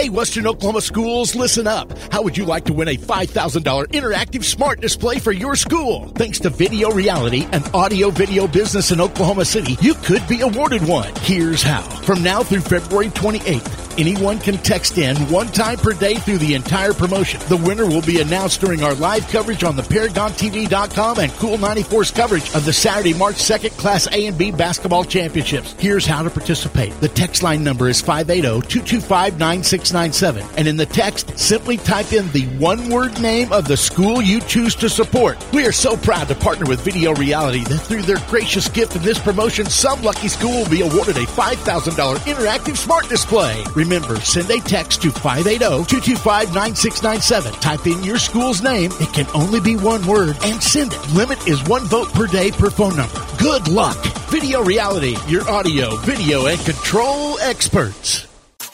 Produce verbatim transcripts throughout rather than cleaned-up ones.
Hey, Western Oklahoma schools, listen up. How would you like to win a five thousand dollars interactive smart display for your school? Thanks to Video Reality, an audio-video business in Oklahoma City, you could be awarded one. Here's how. From now through February twenty-eighth, anyone can text in one time per day through the entire promotion. The winner will be announced during our live coverage on the Paragon T V dot com and Cool ninety-four's coverage of the Saturday, March second Class A and B basketball championships. Here's how to participate. The text line number is five eight zero, two two five, nine six nine seven. And in the text, simply type in the one-word name of the school you choose to support. We are so proud to partner with Video Reality that through their gracious gift in this promotion, some lucky school will be awarded a five thousand dollars interactive smart display. Remember, send a text to five eight zero, two two five, nine six nine seven. Type in your school's name. It can only be one word, and send it. Limit is one vote per day per phone number. Good luck. Video Reality, your audio, video, and control experts.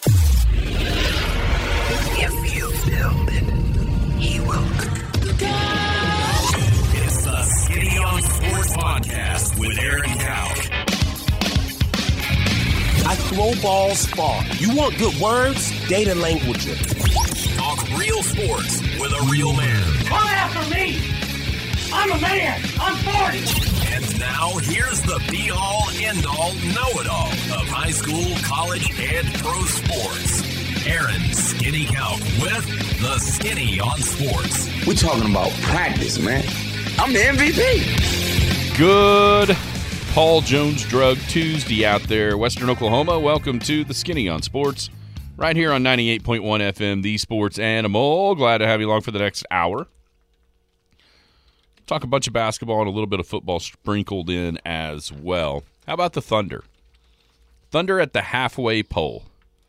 If you build it, he will. It's the Skinny on Sports Podcast with Aaron Cowk. I throw balls far. You want good words? Data language. Talk real sports with a real man. Come after me! I'm a man! I'm forty! And now, here's the be-all, end-all, know-it-all of high school, college, and pro sports. Aaron Skinny Cowk with the Skinny on Sports. We're talking about practice, man. I'm the M V P. Good Paul Jones Drug Tuesday out there, Western Oklahoma. Welcome to the Skinny on Sports, right here on ninety-eight point one F M, the Sports Animal. Glad to have you along for the next hour. Talk a bunch of basketball and a little bit of football sprinkled in as well. How about the Thunder? Thunder at the halfway pole.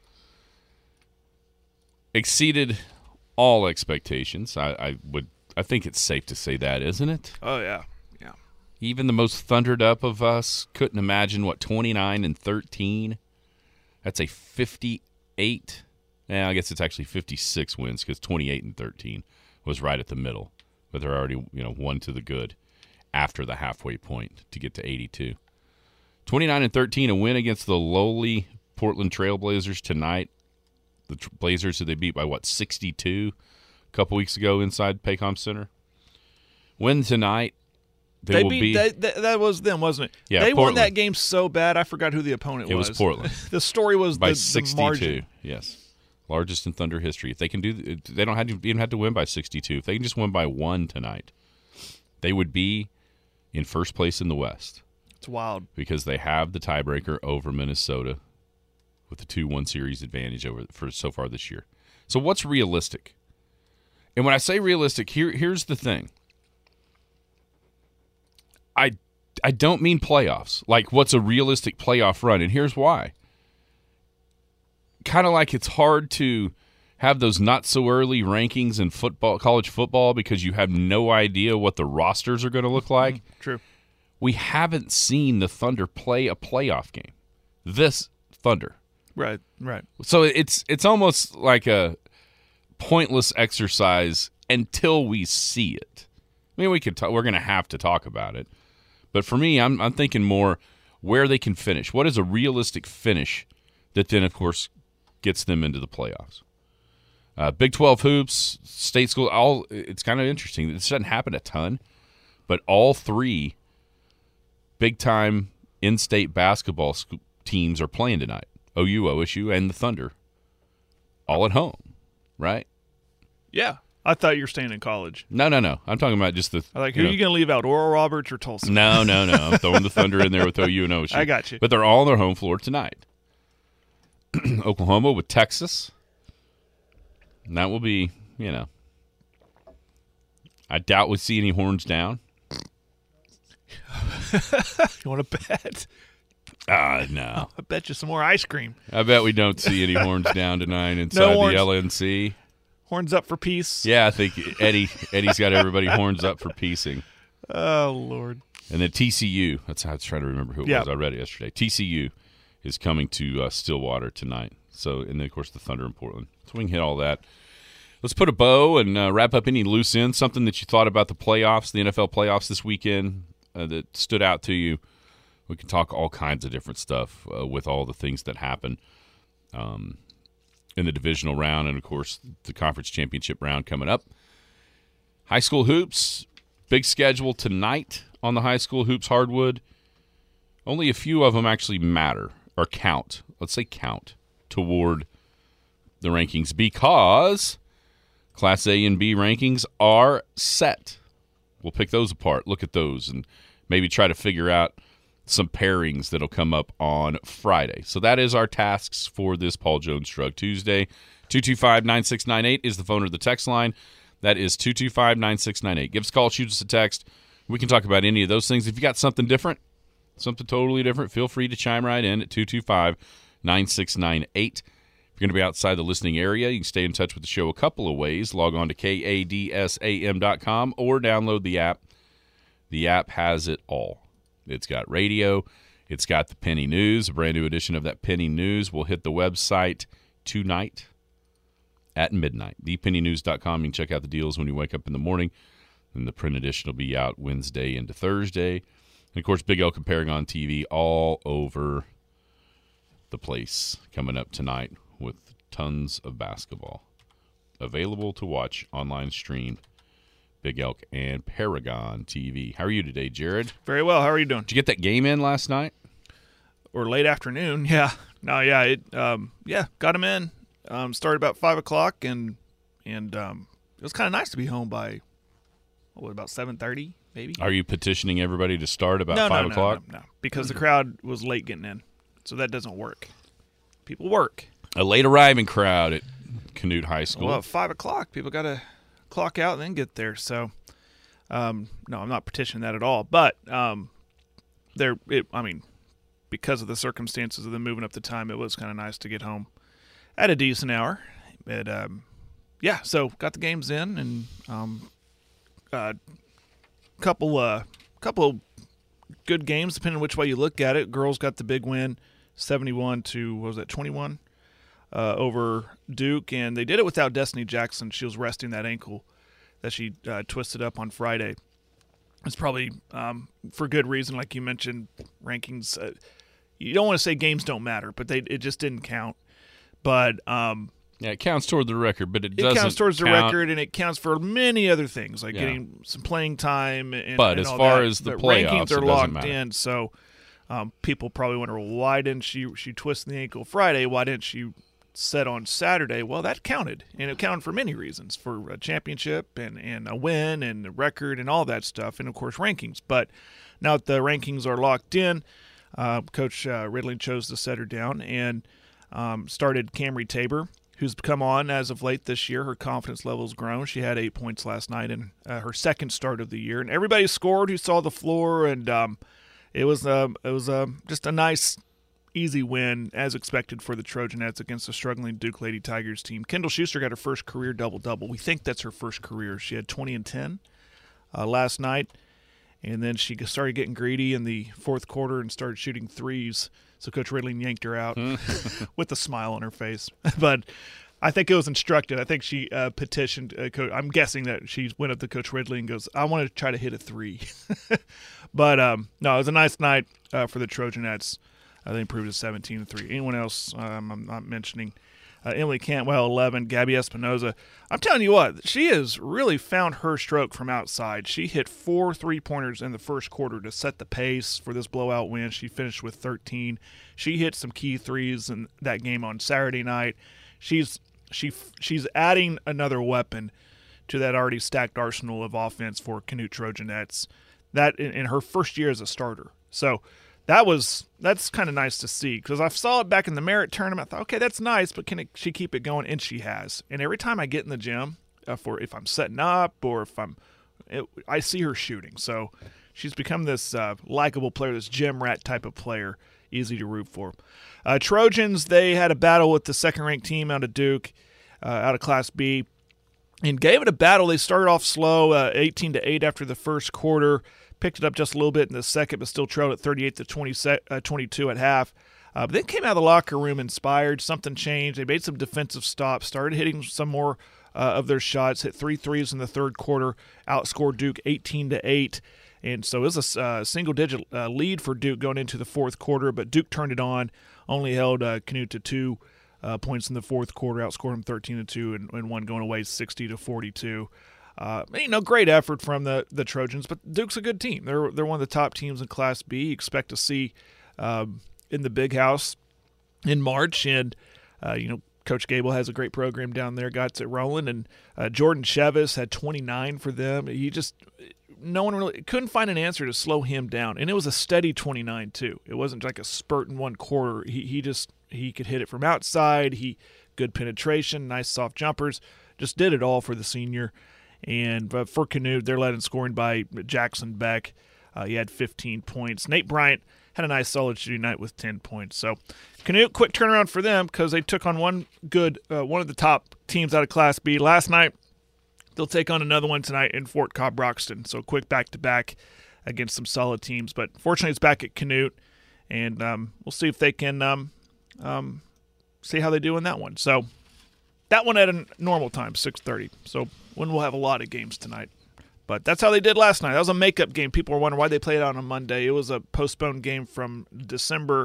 Exceeded all expectations. I, I would. I think it's safe to say that, isn't it? Oh, yeah. Yeah. Even the most thundered up of us couldn't imagine, what, twenty-nine and thirteen? That's a fifty-eight. Yeah, I guess it's actually fifty-six wins because twenty-eight and thirteen was right at the middle. But they're already, you know, one to the good after the halfway point to get to eighty-two. twenty-nine and thirteen, a win against the lowly Portland Trailblazers tonight. The Blazers, who they beat by, what, sixty-two a couple weeks ago inside Paycom Center. Win tonight. They, They will beat, be. they, they, that was them, wasn't it? Yeah, they Portland. won that game so bad, I forgot who the opponent It was. was Portland. The story was by the, sixty-two. the margin. Yes. Largest in Thunder history. If they can do, they don't have to even have to win by sixty-two. If they can just win by one tonight, they would be in first place in the West. It's wild because they have the tiebreaker over Minnesota with the two one series advantage over for so far this year. So what's realistic? And when I say realistic, here here's the thing. I I don't mean playoffs. Like, what's a realistic playoff run? And here's why. Kind of like it's hard to have those not so early rankings in football, college football, because you have no idea what the rosters are going to look like. Mm-hmm. True. We haven't seen the Thunder play a playoff game. This Thunder. Right, right. So it's it's almost like a pointless exercise until we see it. I mean, we could talk, we're going to have to talk about it. But for me, I'm I'm thinking more where they can finish. What is a realistic finish that then, of course, gets them into the playoffs? Uh, Big twelve hoops, state school, all it's kind of interesting. This doesn't happen a ton, but all three big-time in-state basketball sc- teams are playing tonight. O U, O S U, and the Thunder, all at home, right? Yeah. I thought you were staying in college. No, no, no. I'm talking about just the – I like, who are you going to leave out, Oral Roberts or Tulsa? No, no, no. I'm throwing the Thunder in there with O U and O S U. I got you. But they're all on their home floor tonight. Oklahoma with Texas. And that will be, you know, I doubt we'll see any horns down. You want to bet? Ah, uh, no. I bet you some more ice cream. I bet we don't see any horns down tonight inside No the L N C. Horns up for peace. Yeah, I think Eddie Eddie's got everybody horns up for piecing. Oh, Lord. And then T C U. That's how I was trying to remember who it yeah. was. I read it yesterday. T C U is coming to uh, Stillwater tonight. So, and then, of course, the Thunder in Portland. So we can hit all that. Let's put a bow and uh, wrap up any loose ends, something that you thought about the playoffs, the N F L playoffs this weekend uh, that stood out to you. We can talk all kinds of different stuff uh, with all the things that happen. Um, in the divisional round, and, of course, the conference championship round coming up. High school hoops, big schedule tonight on the high school hoops hardwood. Only a few of them actually matter or count. Let's say count toward the rankings because Class A and B rankings are set. We'll pick those apart, look at those, and maybe try to figure out some pairings that'll come up on Friday. So that is our tasks for this Paul Jones Shrug Tuesday. two two five, nine six nine eight is the phone or the text line. That is two two five, nine six nine eight. Give us a call, shoot us a text. We can talk about any of those things. If you got something different, something totally different, feel free to chime right in at two two five, nine six nine eight. If you're going to be outside the listening area, you can stay in touch with the show a couple of ways. Log on to K A D S A M dot com or download the app. The app has it all. It's got radio. It's got the Penny News. A brand new edition of that Penny News will hit the website tonight at midnight. the penny news dot com. You can check out the deals when you wake up in the morning. And the print edition will be out Wednesday into Thursday. And, of course, Big Elk and Paragon T V all over the place coming up tonight with tons of basketball. Available to watch online stream. Big Elk and Paragon T V. How are you today, Jared? Very well. How are you doing? Did you get that game in last night? Or late afternoon? Yeah. No, yeah. It. Um. Yeah. Got him in. Um. Started about five o'clock, and and um. It was kind of nice to be home by, what, about seven thirty, maybe. Are you petitioning everybody to start about no, five no, no, o'clock? No, no, because the crowd was late getting in, so that doesn't work. People work. A late arriving crowd at Canute High School. Well, at five o'clock, people got to clock out and then get there. So, um, no, I'm not petitioning that at all. But um, there, it, I mean, because of the circumstances of them moving up the time, it was kind of nice to get home at a decent hour. But um, yeah, so got the games in, and um, uh, couple, uh, couple good games depending on which way you look at it. Girls got the big win, seventy-one to what was that, twenty-one. Uh, over Duke, and they did it without Destiny Jackson. She was resting that ankle that she uh, twisted up on Friday. It's probably um, for good reason, like you mentioned, rankings. Uh, you don't want to say games don't matter, but they it just didn't count. But um, yeah, it counts toward the record, but it, it doesn't counts towards the count. record, and it counts for many other things, like Yeah. getting some playing time. And, But and as all far that. as the the playoffs, rankings it are doesn't locked matter. in, so um, people probably wonder, well, why didn't she she twist the ankle Friday? Why didn't she set on Saturday? Well, that counted, and it counted for many reasons, for a championship and, and a win and the record and all that stuff, and, of course, rankings. But now that the rankings are locked in, uh, Coach uh, Ridley chose to set her down and um, started Camry Tabor, who's come on as of late this year. Her confidence level's grown. She had eight points last night in uh, her second start of the year, and everybody scored who saw the floor, and um, it was, uh, it was uh, just a nice – easy win, as expected, for the Trojanettes against the struggling Duke Lady Tigers team. Kendall Schuster got her first career double-double. We think that's her first career. She had twenty and ten uh, last night, and then she started getting greedy in the fourth quarter and started shooting threes. So Coach Ridley yanked her out with a smile on her face. But I think it was instructed. I think she uh, petitioned uh, Coach. I'm guessing that she went up to Coach Ridley and goes, I want to try to hit a three. But, um, no, it was a nice night uh, for the Trojanettes. Uh, they improved to seventeen to three. Anyone else um, I'm not mentioning? Uh, Emily Cantwell, eleven. Gabby Espinoza. I'm telling you what, she has really found her stroke from outside. She hit four three-pointers in the first quarter to set the pace for this blowout win. She finished with thirteen. She hit some key threes in that game on Saturday night. She's she she's adding another weapon to that already stacked arsenal of offense for Canute Trojanettes. That in, in her first year as a starter. So that was that's kind of nice to see, because I saw it back in the Merit tournament. I thought, okay, that's nice, but can it, she keep it going? And she has. And every time I get in the gym, uh, for if I'm setting up or if I'm, it, I see her shooting. So she's become this uh, likable player, this gym rat type of player, easy to root for. Uh, Trojans, they had a battle with the second-ranked team out of Duke, uh, out of Class B, and gave it a battle. They started off slow, uh, eighteen to eight after the first quarter. Picked it up just a little bit in the second, but still trailed at thirty-eight to twenty-two at half. Uh, but then came out of the locker room inspired. Something changed. They made some defensive stops, started hitting some more uh, of their shots, hit three threes in the third quarter, outscored Duke eighteen to eight. And so it was a uh, single-digit uh, lead for Duke going into the fourth quarter, but Duke turned it on, only held uh, Canute to two uh, points in the fourth quarter, outscored them thirteen to two, and, and one going away sixty to forty-two. Uh, you know, great effort from the, the Trojans, but Duke's a good team. They're they're one of the top teams in Class B. You expect to see um, in the Big House in March, and uh, you know, Coach Gable has a great program down there, got it rolling, and uh, Jordan Chevis had twenty-nine for them. He just no one really couldn't find an answer to slow him down, and it was a steady twenty-nine too. It wasn't like a spurt in one quarter. He he just he could hit it from outside. He good penetration, nice soft jumpers, just did it all for the senior. And uh, for Canute, they're led in scoring by Jackson Beck. Uh, he had fifteen points. Nate Bryant had a nice solid shooting night with ten points. So Canute, quick turnaround for them because they took on one good, uh, one of the top teams out of Class B last night. They'll take on another one tonight in Fort Cobb-Broxton. So quick back-to-back against some solid teams. But fortunately, it's back at Canute, and um, we'll see if they can um, um, see how they do in that one. So that one at a normal time, six thirty. So when we'll have a lot of games tonight. But that's how they did last night. That was a makeup game. People were wondering why they played it on a Monday. It was a postponed game from December.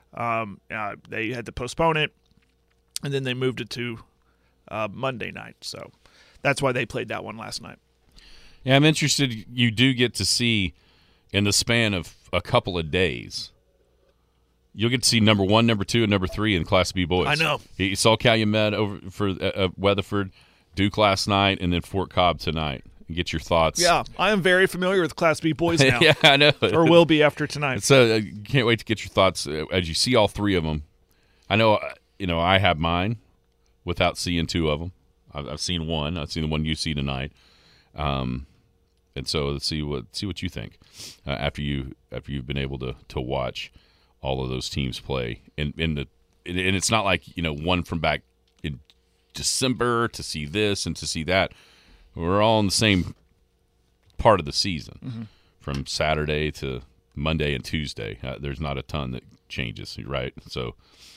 Um, uh, they had to postpone it, and then they moved it to uh, Monday night. So that's why they played that one last night. Yeah, I'm interested. You do get to see in the span of a couple of days, you'll get to see number one, number two, and number three in Class B boys. I know. You saw Calumet over for uh, Weatherford, Duke last night, and then Fort Cobb tonight. Get your thoughts. Yeah, I am very familiar with Class B boys now. Yeah, I know. Or will be after tonight. So uh, can't wait to get your thoughts uh, as you see all three of them. I know, uh, you know, I have mine without seeing two of them. I've, I've seen one. I've seen the one you see tonight. Um, and so let's see what see what you think uh, after you after you've been able to to watch all of those teams play. And in the and it's not like, you know, one from back in December to see this and to see that. We're all in the same part of the season, mm-hmm. from Saturday to Monday and Tuesday. Uh, there's not a ton that changes, right? So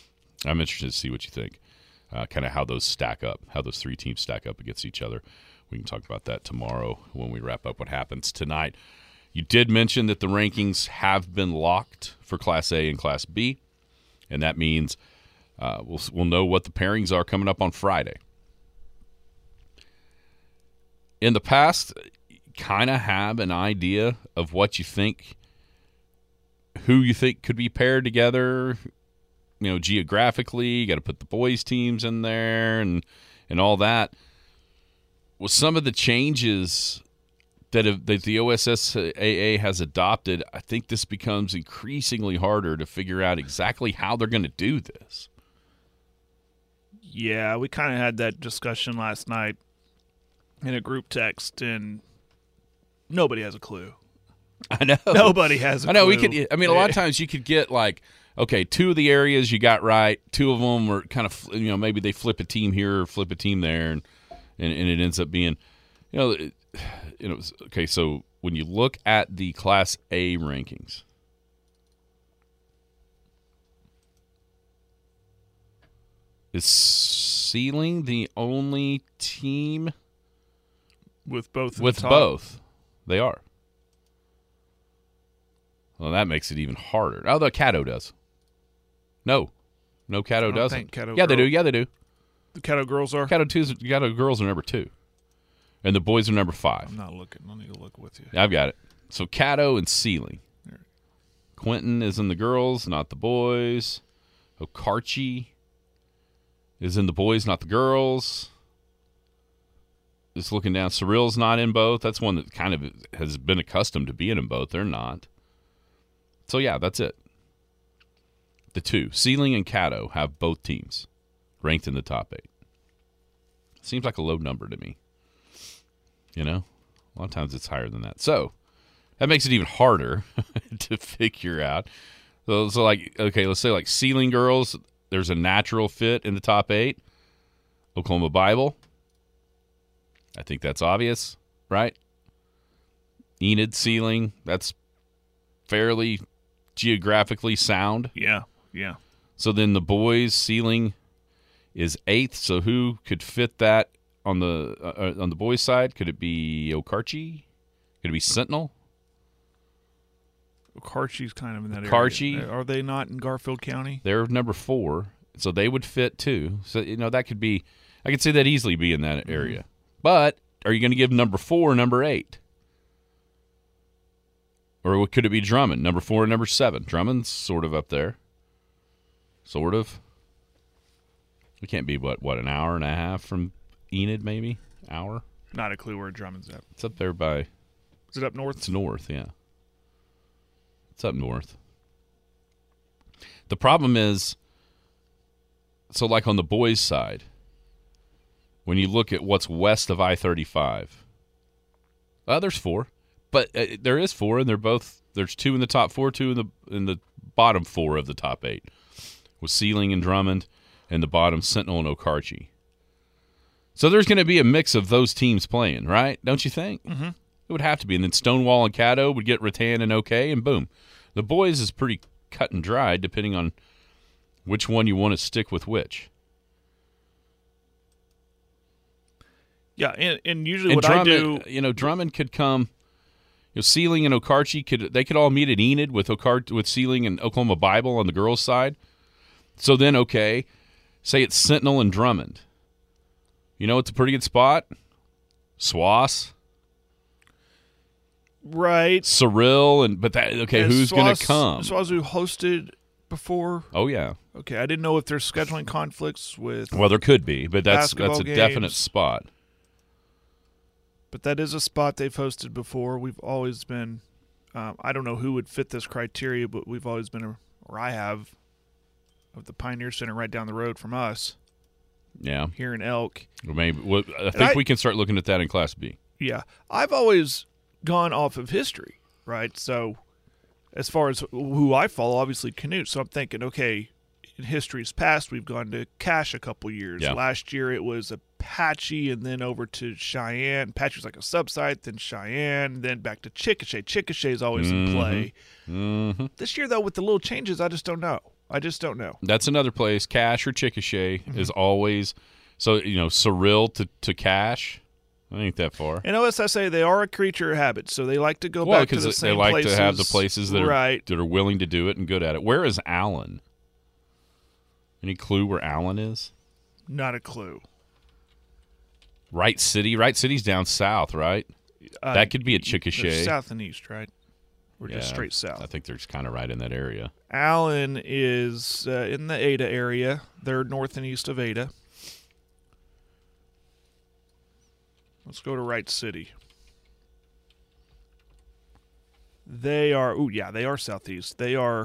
I'm interested to see what you think, uh, kind of how those stack up, how those three teams stack up against each other. We can talk about that tomorrow when we wrap up what happens tonight. You did mention that the rankings have been locked for Class A and Class B, and that means uh, we'll we'll know what the pairings are coming up on Friday. In the past, kind of have an idea of what you think, who you think could be paired together, you know, geographically. You got to put the boys' teams in there and and all that. With some of the changes that, have, that the O S S A A has adopted, I think this becomes increasingly harder to figure out exactly how they're going to do this. Yeah, we kind of had that discussion last night in a group text, and nobody has a clue. I know. Nobody has a I know. clue. We could. I mean, a lot of times you could get like, okay, two of the areas you got right. Two of them were kind of, you know, maybe they flip a team here or flip a team there, and and, and it ends up being, you know, it, you know. Okay, so when you look at the Class A rankings, is Sealing the only team? With both. With the top. both. They are. Well, that makes it even harder. Although Caddo does. No. No, Caddo I don't doesn't. think Caddo yeah, they girl- do. Yeah, they do. The Caddo girls are? Caddo, two's, Caddo girls are number two. And the boys are number five. I'm not looking. Let me look with you. I've got it. So Caddo and Sealing. Quentin is in the girls, not the boys. Okarche is in the boys, not the girls. Just looking down, Cyril's not in both. That's one that kind of has been accustomed to being in both. They're not. So, yeah, that's it. The two, Sealing and Caddo, have both teams ranked in the top eight. Seems like a low number to me. You know? A lot of times it's higher than that. So, that makes it even harder to figure out. So, so, like, okay, let's say like Sealing girls, there's a natural fit in the top eight. Oklahoma Bible. I think that's obvious, right? Enid, Sealing, that's fairly geographically sound. Yeah, yeah. So then the boys, Sealing is eighth. So who could fit that on the uh, on the boys' side? Could it be Okarche? Could it be Sentinel? Okarche's kind of in that Okarche. area. Are they not in Garfield County? They're number four. So they would fit too. So, you know, that could be, I could see that easily be in that area. Mm-hmm. But are you going to give number four or number eight? Or what could it be Drummond? Number four or number seven? Drummond's sort of up there. Sort of. We can't be, what, what, an hour and a half from Enid, maybe? Hour? Not a clue where Drummond's at. It's up there by... Is it up north? It's north, yeah. It's up north. The problem is, so like on the boys' side, when you look at what's west of I thirty-five, uh, there's four. But uh, there is four, and they're both, there's two in the top four, two in the in the bottom four of the top eight, with Sealing and Drummond, and the bottom Sentinel and Okarche. So there's going to be a mix of those teams playing, right? Don't you think? Mm-hmm. It would have to be. And then Stonewall and Caddo would get Rattan and OK, and boom. The boys is pretty cut and dried, depending on which one you want to stick with which. Yeah, and, and usually and what Drummond, I do... You know, Drummond could come... You know, Sealing and Okarche, could they could all meet at Enid with Okar- with Sealing and Oklahoma Bible on the girls' side. So then, okay, say it's Sentinel and Drummond. You know, it's a pretty good spot. Swass, right? Cyril, and but that okay, Has who's Swass, going to come? Swazu hosted before. Oh yeah. Okay, I didn't know if there's scheduling conflicts with. Well, there could be, but that's that's a games. definite spot. But that is a spot they've hosted before. We've always been, um, I don't know who would fit this criteria, but we've always been, a, or I have, of the Pioneer Center right down the road from us. Yeah. Here in Elk. Well, maybe well, I think I, we can start looking at that in Class B. Yeah. I've always gone off of history, right? So as far as who I follow, obviously Canute. So I'm thinking, okay, in history's past, we've gone to Cache a couple years. Yeah. Last year it was Apache and then over to Cheyenne. Apache was like a sub-site, then Cheyenne, then back to Chickasha. Chickasha is always mm-hmm. in play. Mm-hmm. This year, though, with the little changes, I just don't know. I just don't know. That's another place. Cache or Chickasha mm-hmm. is always so. You know, Cyril to to Cache. I ain't that far. And O S S A, they are a creature of habit, so they like to go well, back to the same they like places. to have the places that are right. that are willing to do it and good at it. Where is Allen? Any clue where Allen is? Not a clue. Wright City. Wright City's down south, right? Uh, that could be a Chickasha. South and east, right? Or yeah, just straight south. I think they're just kind of right in that area. Allen is uh, in the Ada area. They're north and east of Ada. Let's go to Wright City. They are, oh yeah, they are southeast. They are,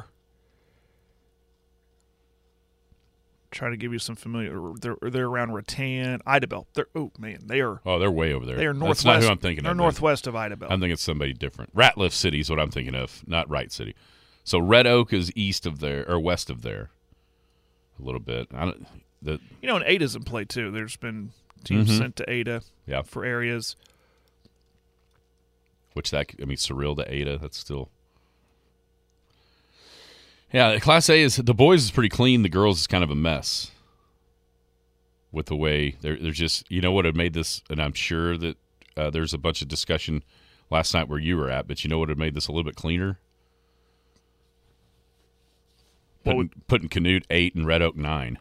trying to give you some familiar, they're, they're around Rattan, Idabel. They're, oh man, they are. Oh, they're way over there. They are northwest. That's not who I'm thinking they're of. They're northwest of Idabel. I'm thinking it's somebody different. Ratliff City is what I'm thinking of, not Wright City. So Red Oak is east of there, or west of there, a little bit. I don't, the, you know, and Ada's in play too. There's been teams mm-hmm. sent to Ada yeah. for areas. Which that, I mean, Cyril to Ada, that's still. Yeah, Class A is, the boys is pretty clean. The girls is kind of a mess. With the way, they're, they're just, you know what had made this, and I'm sure that uh, there's a bunch of discussion last night where you were at, but you know what had made this a little bit cleaner? Putting, would, putting Canute eight and Red Oak nine.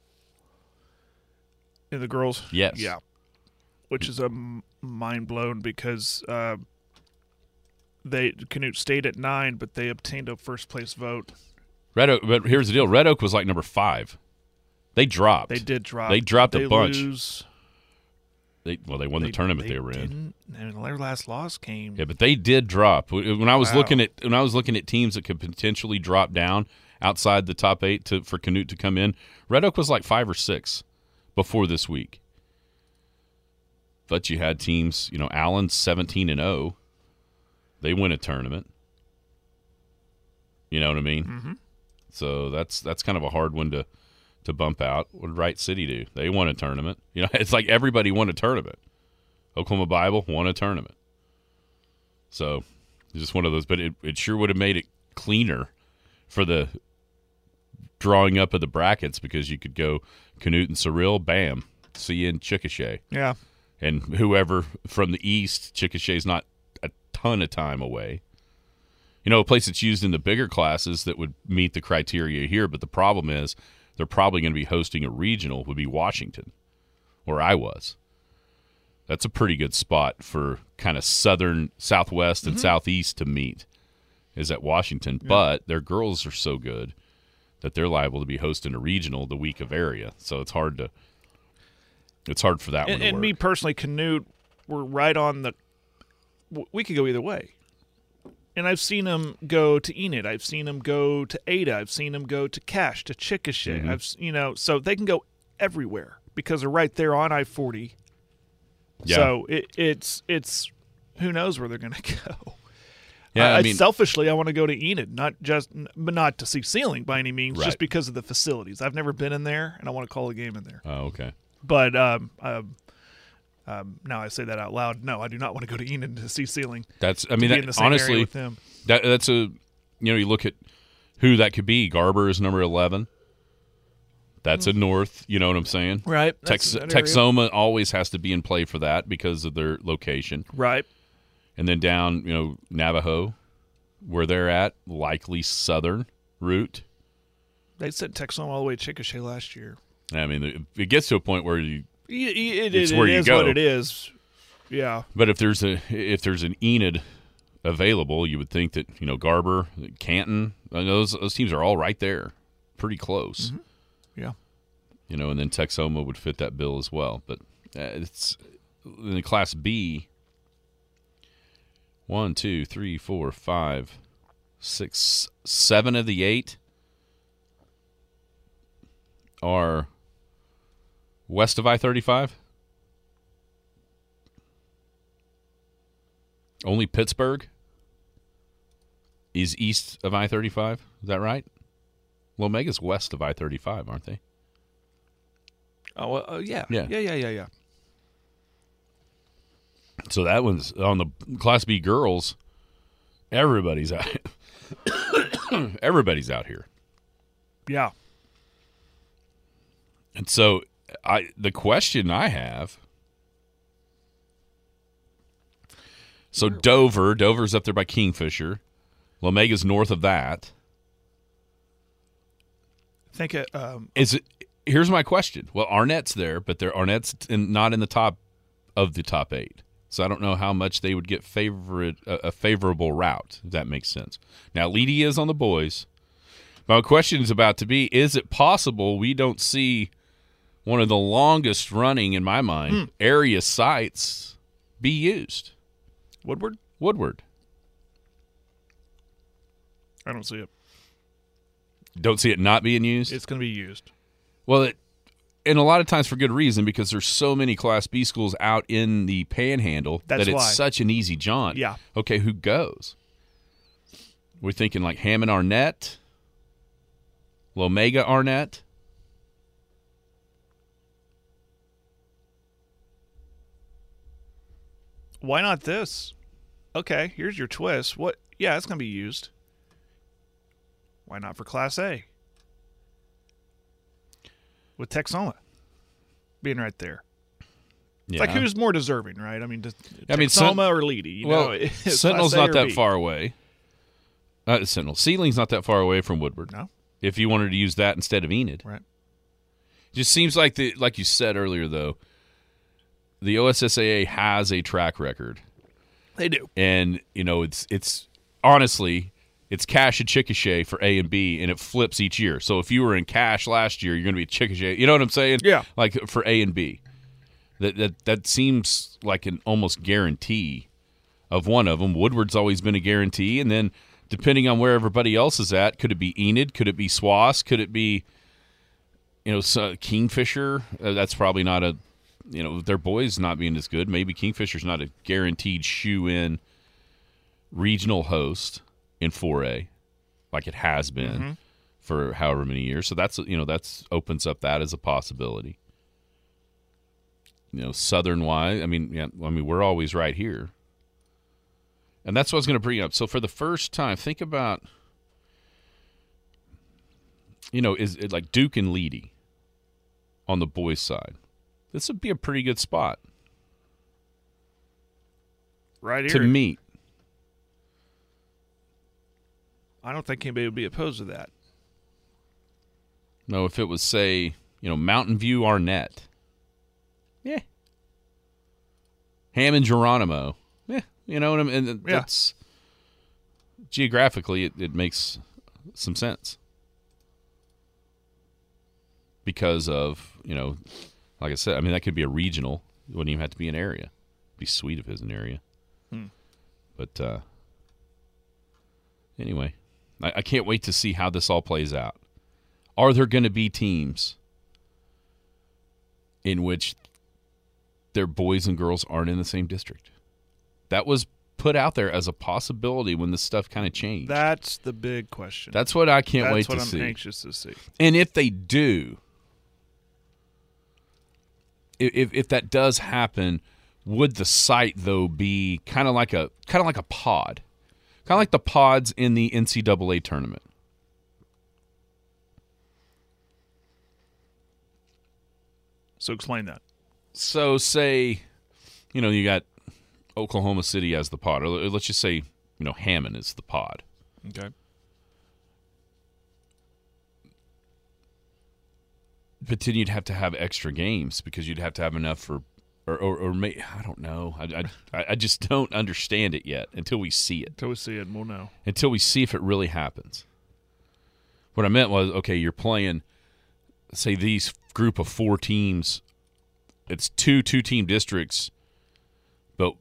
In the girls? Yes. Yeah. Which is a m- mind blown because uh, they Canute stayed at nine, but they obtained a first place vote. Red Oak, but here's the deal: Red Oak was like number five. They dropped. They did drop. They dropped they a bunch. Lose. They well, they won they, the tournament they, they were in. And their last loss came. Yeah, but they did drop. When I was Wow. looking at when I was looking at teams that could potentially drop down outside the top eight to for Canute to come in, Red Oak was like five or six before this week. But you had teams, you know, Allen seventeen and zero. They win a tournament. You know what I mean? Mm-hmm. So that's that's kind of a hard one to, to bump out. What did Wright City do? They won a tournament. You know, it's like everybody won a tournament. Oklahoma Bible won a tournament. So it's just one of those. But it, it sure would have made it cleaner for the drawing up of the brackets because you could go Canute and Cyril, bam, see you in Chickasha. Yeah. And whoever from the east, Chickasha's not a ton of time away. You know, a place that's used in the bigger classes that would meet the criteria here, but the problem is they're probably going to be hosting a regional would be Washington, where I was. That's a pretty good spot for kind of southern, southwest, and mm-hmm. southeast to meet, is at Washington. Yeah. But their girls are so good that they're liable to be hosting a regional the week of area. So it's hard to it's hard for that and, one to and work. me personally, Canute, we're right on the – we could go either way. And I've seen them go to Enid. I've seen them go to Ada. I've seen them go to Cache, to Chickasha. Mm-hmm. I've you know, so they can go everywhere because they're right there on I forty. Yeah. So it, it's it's who knows where they're going to go. Yeah, I, I mean, selfishly, I want to go to Enid, not just, but not to see Ceiling by any means, right. just because of the facilities. I've never been in there, and I want to call a game in there. Oh, okay. But um, um, um, now I say that out loud. No, I do not want to go to Enid to see Ceiling. That's, I mean, that, that, in the same honestly, area with them. that that's a, you know, you look at who that could be. Garber is number eleven. That's a north, you know what I'm saying? Right. Tex- Texoma always has to be in play for that because of their location. Right. And then down, you know, Navajo, where they're at, likely southern route. They sent Texoma all the way to Chickasha last year. I mean, it gets to a point where you, it, it, it's it, where it you is go. what it is. Yeah. But if there's a if there's an Enid available, you would think that, you know, Garber, Canton, those those teams are all right there, pretty close. Mm-hmm. Yeah. You know, and then Texoma would fit that bill as well. But uh, it's in the Class B. One, two, three, four, five, six, seven of the eight are west of I thirty-five. Only Pittsburgh is east of I thirty-five. Is that right? Lomega's west of I thirty-five, aren't they? Oh, well, uh, yeah. Yeah. Yeah, yeah, yeah, yeah. So that one's on the Class B girls. Everybody's out. Everybody's out here. Yeah. And so I the question I have. So Dover, Dover's up there by Kingfisher. Lomega's north of that. I think it, um, Is it here's my question. Well, Arnett's there, but they're Arnett's in, not in the top of the top eight. So I don't know how much they would get favorite a, a favorable route, if that makes sense. Now, Leedy is on the boys. My question is about to be, is it possible we don't see one of the longest running, in my mind, hmm. area sites be used? Woodward? Woodward. I don't see it. Don't see it not being used? It's going to be used. Well, it, and a lot of times for good reason, because there's so many Class B schools out in the Panhandle That's that it's why. such an easy jaunt. Yeah. Okay, who goes? We're thinking like Hammond Arnett, Lomega Arnett. Why not this? Okay, here's your twist. What? Yeah, it's going to be used. Why not for Class A? With Texoma being right there. It's Yeah. like who's more deserving, right? I mean, does I mean, Texoma Sen- or Leedy? You well, know, it's Sentinel's Class A not or that B. far away. Uh, Sentinel. Sealing's not that far away from Woodward. No. If you wanted to use that instead of Enid. Right. Just seems like, the like you said earlier, though, the O S S A A has a track record. They do. And, you know, it's it's honestly, it's Cache and Chickasha for A and B, and it flips each year. So if you were in Cache last year, you're going to be Chickasha. You know what I'm saying? Yeah. Like for A and B. That that that seems like an almost guarantee of one of them. Woodward's always been a guarantee, and then depending on where everybody else is at, could it be Enid? Could it be Swass? Could it be, you know, so Kingfisher? Uh, that's probably not a, you know, their boys not being as good. Maybe Kingfisher's not a guaranteed shoe-in regional host in four A like it has been Mm-hmm. for however many years. So that's, you know, that's opens up that as a possibility. You know, Southern-wise, I mean, yeah, I mean, we're always right here. And that's what I was going to bring up. So for the first time, think about, you know, is it like Duke and Leedy on the boys' side? This would be a pretty good spot Right here. to meet. I don't think anybody would be opposed to that. No, if it was, say, you know, Mountain View Arnett. Yeah. Hammond Geronimo. Yeah. You know what I mean? And that's yeah. geographically it, it makes some sense. Because of, you know, like I said, I mean, that could be a regional. It wouldn't even have to be an area. It'd be sweet if it was an area. Hmm. But uh, anyway, I, I can't wait to see how this all plays out. Are there going to be teams in which their boys and girls aren't in the same district? That was put out there as a possibility when this stuff kind of changed. That's the big question. That's what I can't That's wait to see. That's what I'm anxious to see. And if they do, if if that does happen, would the site though be kind of like a kind of like a pod, kind of like the pods in the N C double A tournament? So explain that. So say, you know, you got Oklahoma City as the pod, or let's just say, you know, Hammond is the pod. Okay. But then you'd have to have extra games because you'd have to have enough for, or or, or may, I don't know. I, I I just don't understand it yet until we see it. Until we see it, we'll know. Until we see if it really happens. What I meant was, okay, you're playing, say, these group of four teams. It's two two-team districts, but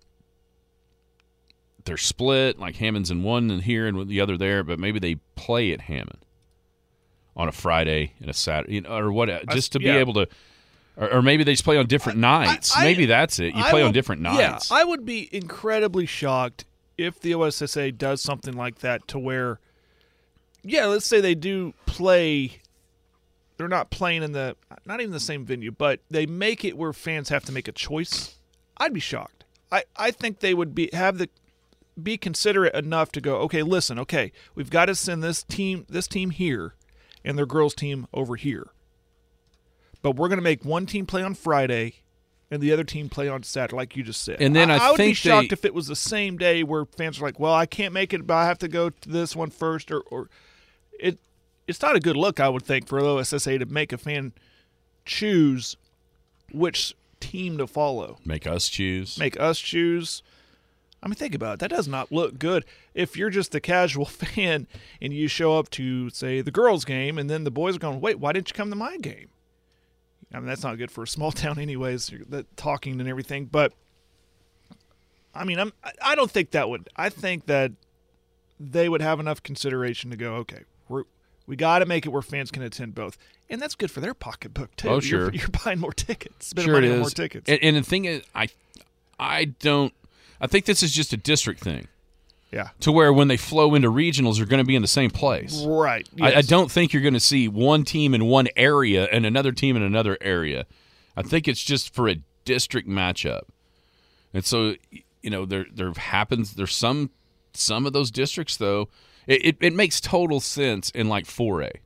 they're split. Like Hammond's in one and here and the other there, but maybe they play at Hammond on a Friday and a Saturday, you know, or what? Just to be yeah. able to, or, or maybe they just play on different I, nights. I, I, maybe that's it. You play would, on different nights. Yeah, I would be incredibly shocked if the O S S A does something like that to where, yeah, let's say they do play. They're not playing in the, not even the same venue, but they make it where fans have to make a choice. I'd be shocked. I, I think they would be have the be considerate enough to go, okay, listen, okay, we've got to send this team this team here and their girls team over here. But we're going to make one team play on Friday and the other team play on Saturday, like you just said. And then I, I, I would think be shocked they, if it was the same day where fans are like, well, I can't make it, but I have to go to this one first. Or, or it. It's not a good look, I would think, for O S S A to make a fan choose which team to follow. Make us choose. Make us choose. I mean, think about it. That does not look good. If you're just a casual fan and you show up to, say, the girls' game, and then the boys are going, wait, why didn't you come to my game? I mean, that's not good for a small town anyways, that talking and everything. But, I mean, I'm, I don't think that would. I think that they would have enough consideration to go, okay, we're We got to make it where fans can attend both. And that's good for their pocketbook, too. Oh, sure. You're, you're buying more tickets. Spending Sure it money on is. more tickets. And, and the thing is, I, I don't – I think this is just a district thing. Yeah. To where when they flow into regionals, they're going to be in the same place. Right. Yes. I, I don't think you're going to see one team in one area and another team in another area. I think it's just for a district matchup. And so, you know, there there happens – there's some some of those districts, though – It, it it makes total sense in like four A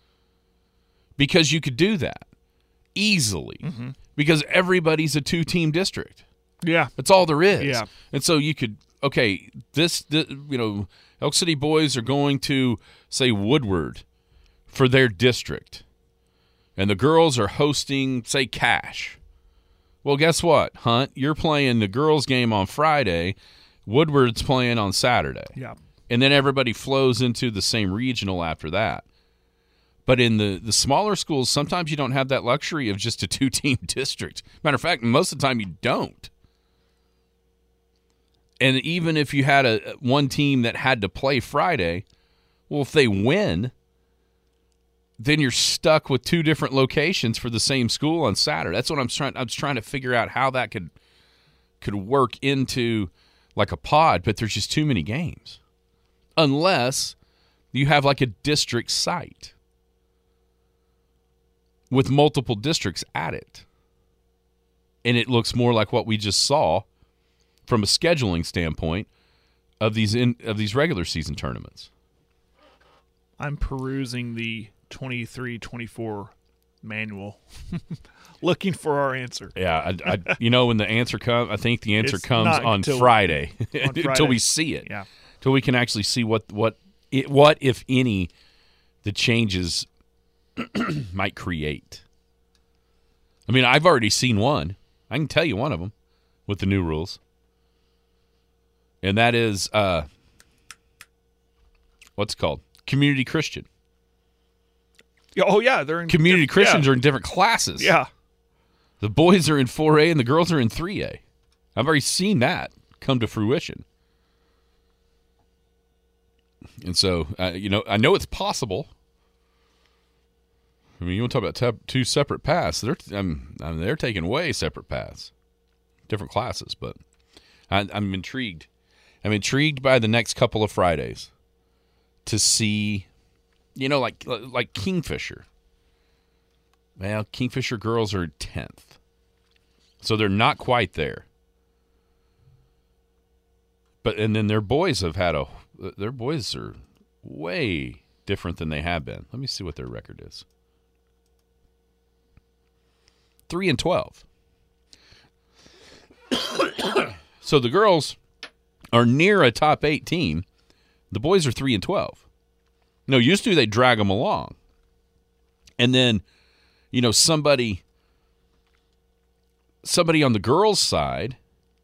because you could do that easily mm-hmm. because everybody's a two-team district. Yeah. That's all there is. Yeah. And so you could, okay, this, this, you know, Elk City boys are going to, say, Woodward for their district, and the girls are hosting, say, Cache. Well, guess what, Hunt? You're playing the girls' game on Friday. Woodward's playing on Saturday. Yeah. And then everybody flows into the same regional after that. But in the, the smaller schools, sometimes you don't have that luxury of just a two-team district. Matter of fact, most of the time you don't. And even if you had a one team that had to play Friday, well, if they win, then you're stuck with two different locations for the same school on Saturday. That's what I'm trying. I'm trying to figure out how that could could work into like a pod. But there's just too many games. Unless you have like a district site with multiple districts at it. And it looks more like what we just saw from a scheduling standpoint of these in, of these regular season tournaments. I'm perusing the twenty-three twenty-four manual looking for our answer. Yeah, I, I, you know when the answer comes, I think the answer It's comes on until, Friday, on Friday until we see it. Yeah. Till we can actually see what what it, what if any the changes might create. I mean, I've already seen one. I can tell you one of them with the new rules. And that is, uh, what's it called? Community Christian. Yeah, oh, yeah. They're in Community diff- Christians yeah. are in different classes. Yeah. The boys are in four A and the girls are in three A. I've already seen that come to fruition. And so, uh, you know, I know it's possible. I mean, you want to talk about te- two separate paths. They're, um, I mean, they're taking way separate paths, different classes, but I, I'm intrigued. I'm intrigued by the next couple of Fridays to see, you know, like like Kingfisher. Well, Kingfisher girls are tenth, so they're not quite there. But and then their boys have had a their boys are way different than they have been. Let me see what their record is. Three and twelve. So the girls are near a top eight team. The boys are three and twelve. No, used to they drag them along, and then, you know, somebody, somebody on the girls' side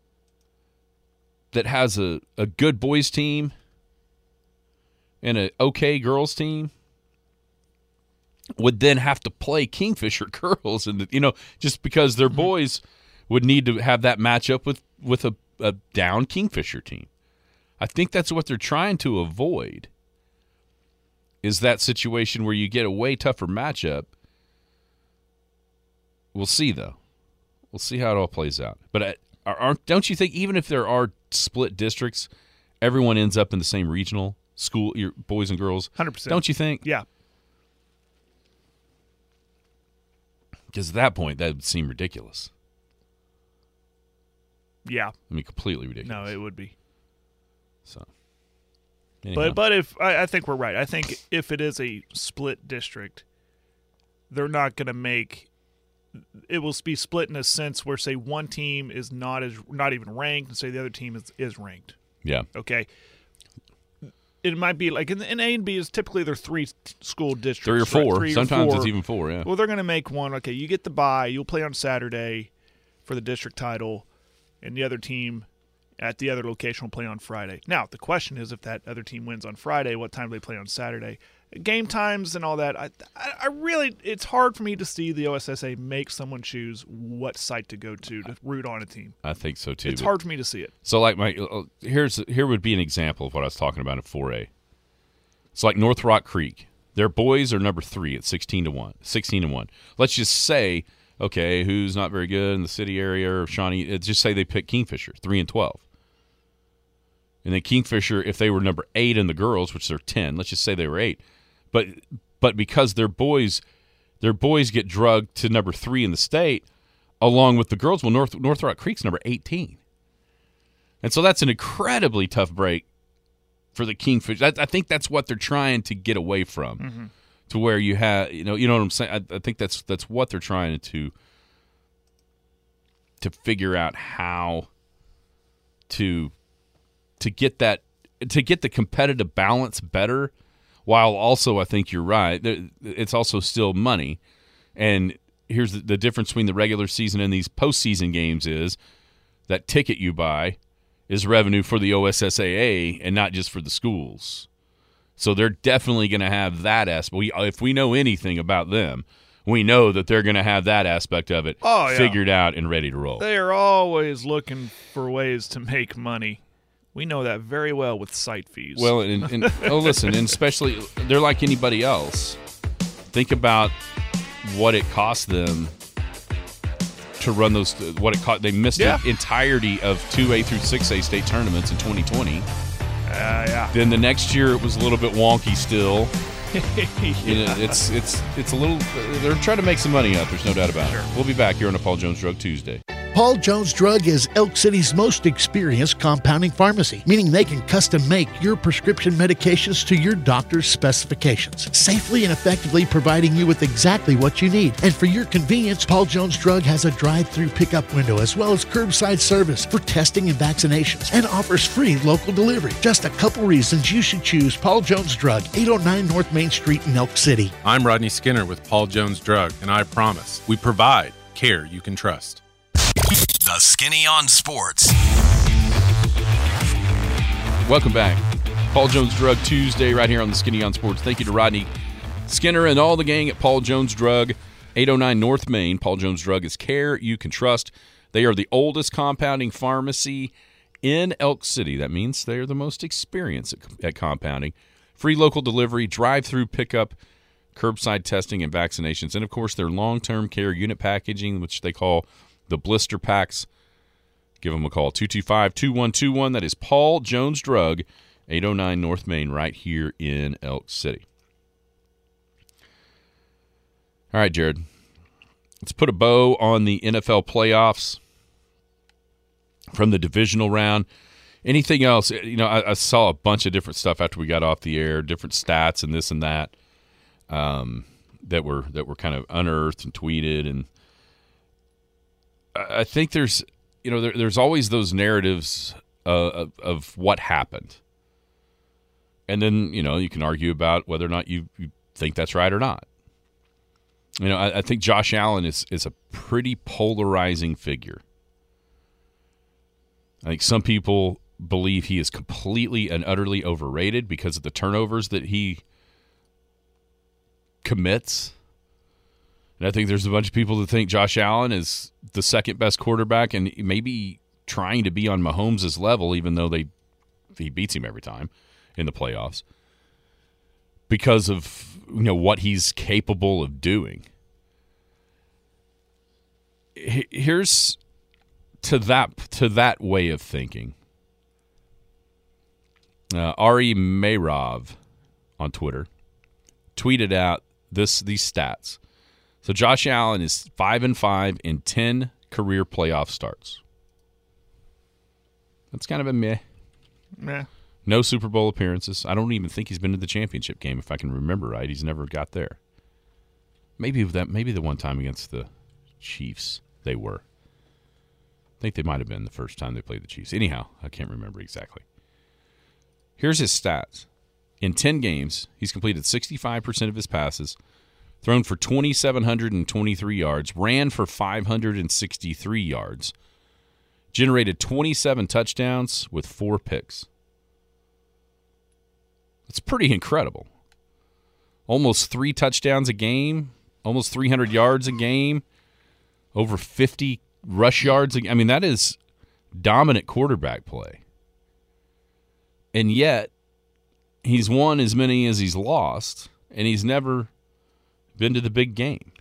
that has a, a good boys team and an okay girls team would then have to play Kingfisher girls, and you know, just because their boys would need to have that matchup with with a, a down Kingfisher team. I think that's what they're trying to avoid. Is that situation where you get a way tougher matchup. We'll see, though. We'll see how it all plays out. But I, aren't, don't you think even if there are split districts, everyone ends up in the same regional school, your boys and girls? one hundred percent. Don't you think? Yeah. Because at that point, that would seem ridiculous. Yeah. I mean, completely ridiculous. No, it would be. So, anyhow. But but if I, I think we're right. I think if it is a split district, they're not going to make. It will be split in a sense where, say, one team is not as not even ranked, and say the other team is, is ranked. Yeah. Okay. It might be like in, in A and B is typically they're three school districts, Three or four. Right? Three Sometimes or four. it's even four. Yeah. Well, they're going to make one. Okay, you get the bye. You'll play on Saturday for the district title, and the other team at the other location will play on Friday. Now, the question is, if that other team wins on Friday, what time do they play on Saturday? Game times and all that. I, I, I really, it's hard for me to see the O S S A make someone choose what site to go to to root on a team. I think so too. It's hard for me to see it. So, like my uh, here's here would be an example of what I was talking about in four A. It's like North Rock Creek. Their boys are number three at sixteen to one. Sixteen to one. Let's just say, okay, who's not very good in the city area or Shawnee? Just say they pick Kingfisher, three and twelve. And then Kingfisher, if they were number eight in the girls, which they're ten, let's just say they were eight. But but because their boys their boys get drugged to number three in the state, along with the girls, well, North North Rock Creek's number eighteen. And so that's an incredibly tough break for the Kingfisher. I, I think that's what they're trying to get away from, mm-hmm. to where you have, you know, you know what I'm saying. I, I think that's that's what they're trying to to figure out how to to get that to get the competitive balance better. While also, I think you're right. It's also still money, and here's the, the difference between the regular season and these postseason games is that ticket you buy is revenue for the O S S A A and not just for the schools. So they're definitely going to have that aspect. We, if we know anything about them, we know that they're going to have that aspect of it oh, yeah. figured out and ready to roll. They are always looking for ways to make money. We know that very well with site fees. Well, and, and oh, listen, and especially they're like anybody else. Think about what it cost them to run those. What it cost? They missed yeah. the entirety of two A through six A state tournaments in twenty twenty. Uh, yeah. Then the next year it was a little bit wonky still. yeah. You know, it's it's it's a little. They're trying to make some money up. There's no doubt about sure. it. We'll be back here on a Paul Jones Drug Tuesday. Paul Jones Drug is Elk City's most experienced compounding pharmacy, meaning they can custom make your prescription medications to your doctor's specifications, safely and effectively providing you with exactly what you need. And for your convenience, Paul Jones Drug has a drive-through pickup window as well as curbside service for testing and vaccinations, and offers free local delivery. Just a couple reasons you should choose Paul Jones Drug, eight oh nine North Main Street in Elk City. I'm Rodney Skinner with Paul Jones Drug, and I promise we provide care you can trust. The Skinny on Sports. Welcome back. Paul Jones Drug Tuesday right here on the Skinny on Sports. Thank you to Rodney Skinner and all the gang at Paul Jones Drug, eight oh nine North Main. Paul Jones Drug is care you can trust. They are the oldest compounding pharmacy in Elk City. That means they are the most experienced at, at compounding. Free local delivery, drive-through pickup, curbside testing and vaccinations, and, of course, their long-term care unit packaging, which they call the blister packs. Give them a call, two two five, two one two one. That is Paul Jones Drug, eight oh nine North Main, right here in Elk City. All right, Jared. Let's put a bow on the N F L playoffs from the divisional round. Anything else? You know, I, I saw a bunch of different stuff after we got off the air, different stats and this and that, um, that were that were kind of unearthed and tweeted. And I think there's, you know, there, there's always those narratives uh, of, of what happened. And then, you know, you can argue about whether or not you, you think that's right or not. You know, I, I think Josh Allen is, is a pretty polarizing figure. I think some people believe he is completely and utterly overrated because of the turnovers that he commits. And I think there's a bunch of people that think Josh Allen is the second best quarterback and maybe trying to be on Mahomes' level, even though they he beats him every time in the playoffs, because of, you know, what he's capable of doing. Here's to that to that way of thinking. Uh, Ari Meirov on Twitter tweeted out this these stats. So Josh Allen is five and five in ten career playoff starts. That's kind of a meh. Meh. No Super Bowl appearances. I don't even think he's been to the championship game, if I can remember right. He's never got there. Maybe that. Maybe the one time against the Chiefs they were. I think they might have been the first time they played the Chiefs. Anyhow, I can't remember exactly. Here's his stats. In ten games, he's completed sixty-five percent of his passes, thrown for two thousand seven hundred twenty-three yards, ran for five hundred sixty-three yards, generated twenty-seven touchdowns with four picks. That's pretty incredible. Almost three touchdowns a game, almost three hundred yards a game, over fifty rush yards. I mean, that is dominant quarterback play. And yet, he's won as many as he's lost, and he's never been to the big game.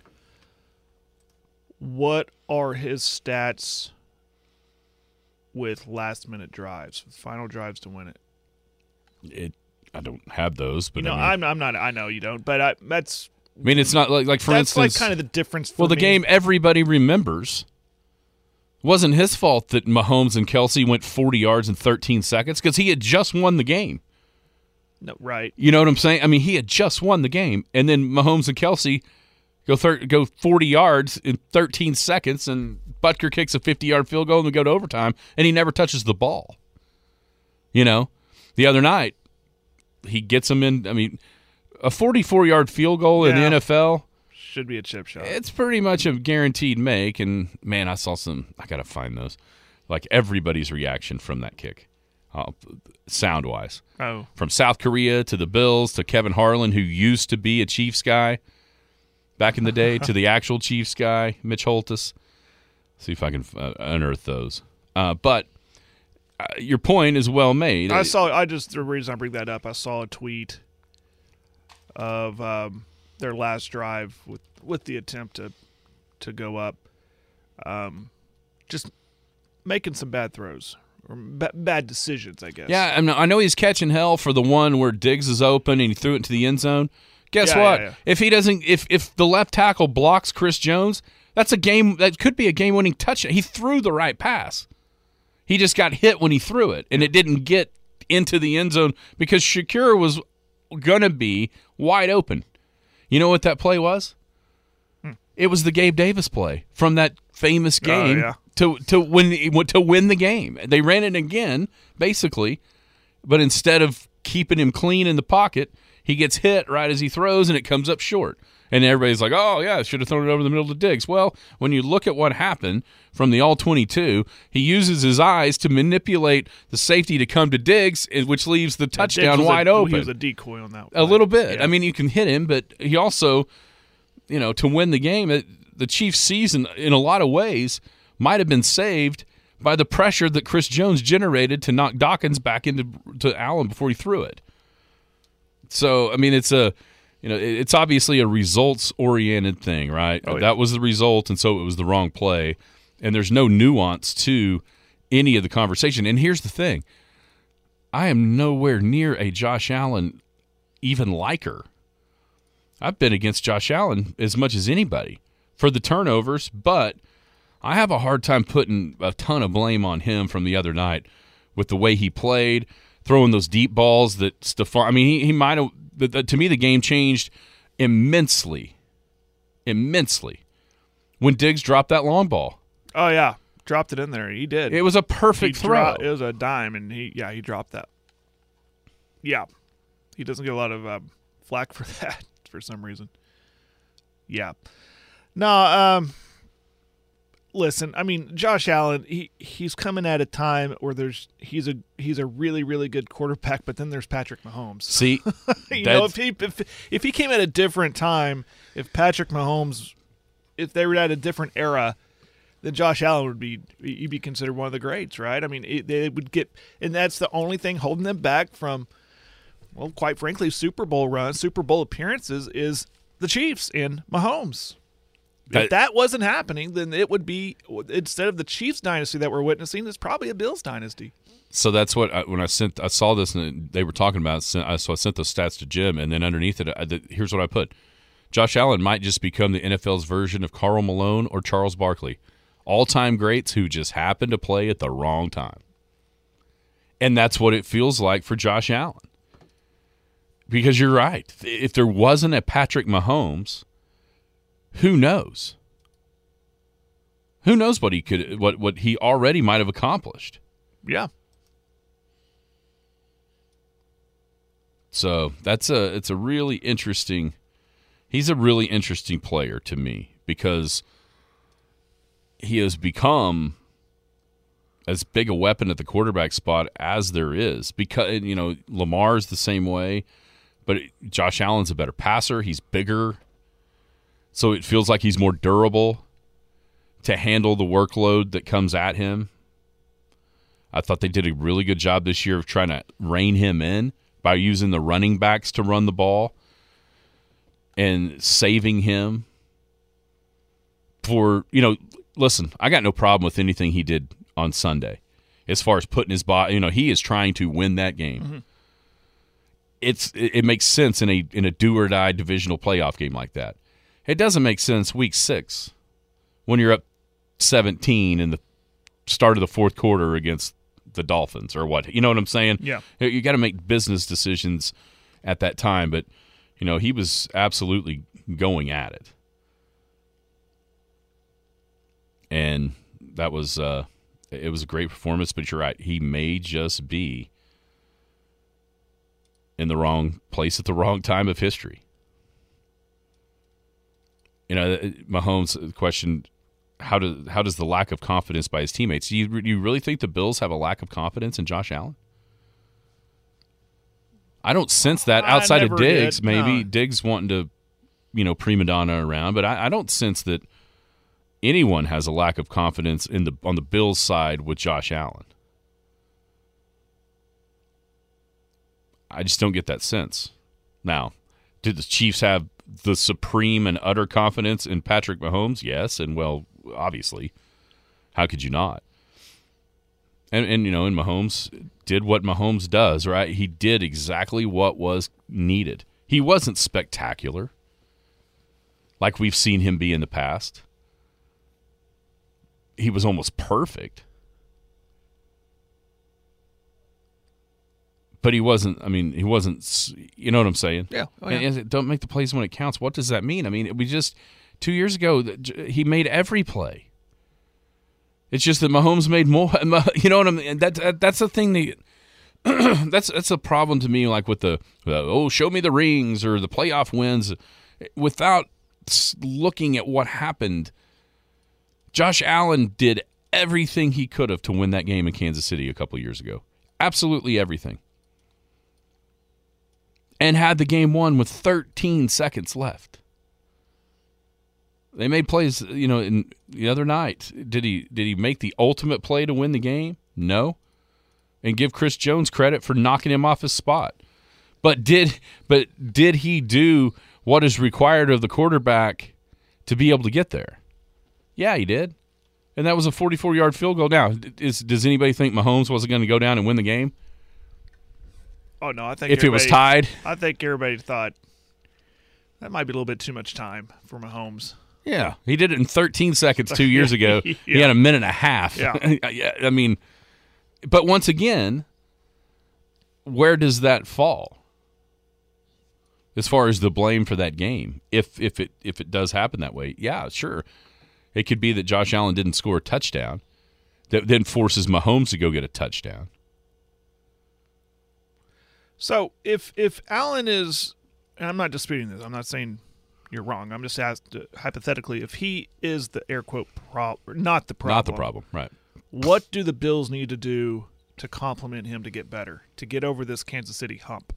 What are his stats with last-minute drives, final drives to win it? It, I don't have those, but you know, I mean, I'm, I'm not. I know you don't, but I, that's. I mean, it's not like like for that's instance, like kind of the difference. For well, the me. game everybody remembers. It wasn't his fault that Mahomes and Kelsey went forty yards in thirteen seconds because he had just won the game. No, right. You know what I'm saying? I mean, he had just won the game, and then Mahomes and Kelsey go thir- go forty yards in thirteen seconds, and Butker kicks a fifty-yard field goal, and we go to overtime, and he never touches the ball. You know, the other night he gets them in. I mean, a forty-four-yard field goal yeah. in the N F L should be a chip shot. It's pretty much a guaranteed make, and man, I saw some. I gotta find those. Like everybody's reaction from that kick. Uh, sound-wise. Oh. From South Korea to the Bills to Kevin Harlan, who used to be a Chiefs guy back in the day, to the actual Chiefs guy, Mitch Holthus. See if I can uh, unearth those. Uh, but uh, your point is well made. I saw. I just the reason I bring that up. I saw a tweet of um, their last drive with with the attempt to to go up, um, just making some bad throws. Or b- bad decisions, I guess. Yeah, I, mean, I know he's catching hell for the one where Diggs is open and he threw it into the end zone. Guess yeah, what? Yeah, yeah. If he doesn't, if if the left tackle blocks Chris Jones, That's a game that could be a game-winning touchdown. He threw the right pass. He just got hit when he threw it, and it didn't get into the end zone because Shakira was going to be wide open. You know what that play was? Hmm. It was the Gabe Davis play from that famous game oh, yeah. to to win to win the game. They ran it again, basically, but instead of keeping him clean in the pocket, he gets hit right as he throws, and it comes up short. And everybody's like, oh, yeah, I should have thrown it over the middle to Diggs. Well, when you look at what happened from the all twenty-two, he uses his eyes to manipulate the safety to come to Diggs, which leaves the touchdown wide a, open. He was a decoy on that. A little bit. Yeah. I mean, you can hit him, but he also, you know, to win the game, it, the Chiefs' season, in a lot of ways, might have been saved by the pressure that Chris Jones generated to knock Dawkins back into to Allen before he threw it. So, I mean, it's a... You know, it's obviously a results-oriented thing, right? Oh, yeah. That was the result, and so it was the wrong play. And there's no nuance to any of the conversation. And here's the thing. I am nowhere near a Josh Allen even liker. I've been against Josh Allen as much as anybody for the turnovers, but I have a hard time putting a ton of blame on him from the other night with the way he played, throwing those deep balls that Stephon – I mean, he, he might have – The, the, to me, the game changed immensely, immensely when Diggs dropped that long ball. Oh, yeah. Dropped it in there. He did. It was a perfect he throw. Dro- it was a dime, and he yeah, he dropped that. Yeah. He doesn't get a lot of uh, flack for that for some reason. Yeah. No, um, listen, I mean, Josh Allen, he, he's coming at a time where there's he's a he's a really, really good quarterback, but then there's Patrick Mahomes. See, you know, if he if, if he came at a different time, if Patrick Mahomes, if they were at a different era, then Josh Allen would be he'd be considered one of the greats, right? I mean, it, they would get, and that's the only thing holding them back from, well, quite frankly, Super Bowl runs, Super Bowl appearances is the Chiefs and Mahomes. If that, that wasn't happening, then it would be, instead of the Chiefs dynasty that we're witnessing, it's probably a Bills dynasty. So that's what I, when I sent, I saw this and they were talking about it, so I sent those stats to Jim, and then underneath it, I, here's what I put: Josh Allen might just become the N F L's version of Karl Malone or Charles Barkley, all-time greats who just happen to play at the wrong time. And that's what it feels like for Josh Allen. Because you're right, if there wasn't a Patrick Mahomes, who knows? Who knows what he could, what what he already might have accomplished? Yeah. So that's a it's a really interesting. He's a really interesting player to me because he has become as big a weapon at the quarterback spot as there is. Because you know Lamar's the same way, but Josh Allen's a better passer. He's bigger. So it feels like he's more durable to handle the workload that comes at him. I thought they did a really good job this year of trying to rein him in by using the running backs to run the ball and saving him for, you know, listen, I got no problem with anything he did on Sunday as far as putting his body, you know, he is trying to win that game. Mm-hmm. It's it, it makes sense in a in a do or die divisional playoff game like that. It doesn't make sense week six when you're up seventeen in the start of the fourth quarter against the Dolphins or what. You know what I'm saying? Yeah. You got to make business decisions at that time. But, you know, he was absolutely going at it. And that was uh, it was a great performance. But you're right. He may just be in the wrong place at the wrong time of history. You know, Mahomes' question, how does how does the lack of confidence by his teammates? Do you, do you really think the Bills have a lack of confidence in Josh Allen? I don't sense that outside of Diggs. Did, maybe no. Diggs wanting to, you know, prima donna around, but I, I don't sense that anyone has a lack of confidence in the on the Bills' side with Josh Allen. I just don't get that sense. Now, did the Chiefs have the supreme and utter confidence in Patrick Mahomes? Yes, and well, obviously. How could you not? And, and you know, and Mahomes did what Mahomes does, right? He did exactly what was needed. He wasn't spectacular like we've seen him be in the past. he was almost perfect. But he wasn't, I mean, he wasn't, you know what I'm saying? Yeah. Oh, yeah. And, and don't make the plays when it counts. What does that mean? I mean, we just, two years ago, he made every play. It's just that Mahomes made more, you know what I mean? That, that, that's the thing that, that's that's a problem to me, like with the, uh, oh, show me the rings or the playoff wins. Without looking at what happened, Josh Allen did everything he could have to win that game in Kansas City a couple of years ago. Absolutely everything. And had the game won with thirteen seconds left. They made plays, you know, in the other night. Did he did he make the ultimate play to win the game? No. And give Chris Jones credit for knocking him off his spot. But did but did he do what is required of the quarterback to be able to get there? Yeah, he did. And that was a forty-four-yard field goal. Now, is, does anybody think Mahomes wasn't going to go down and win the game? Oh, no, I think if it was tied? I think everybody thought that might be a little bit too much time for Mahomes. Yeah, he did it in thirteen seconds two years ago. yeah. He had a minute and a half. Yeah. I mean, but once again, where does that fall as far as the blame for that game? If if it if it does happen that way, yeah, sure. It could be that Josh Allen didn't score a touchdown that then forces Mahomes to go get a touchdown. So if if Allen is, and I'm not disputing this, I'm not saying you're wrong. I'm just asked uh, hypothetically, if he is the air quote problem, not the problem, not the problem, right? What do the Bills need to do to complement him to get better, to get over this Kansas City hump?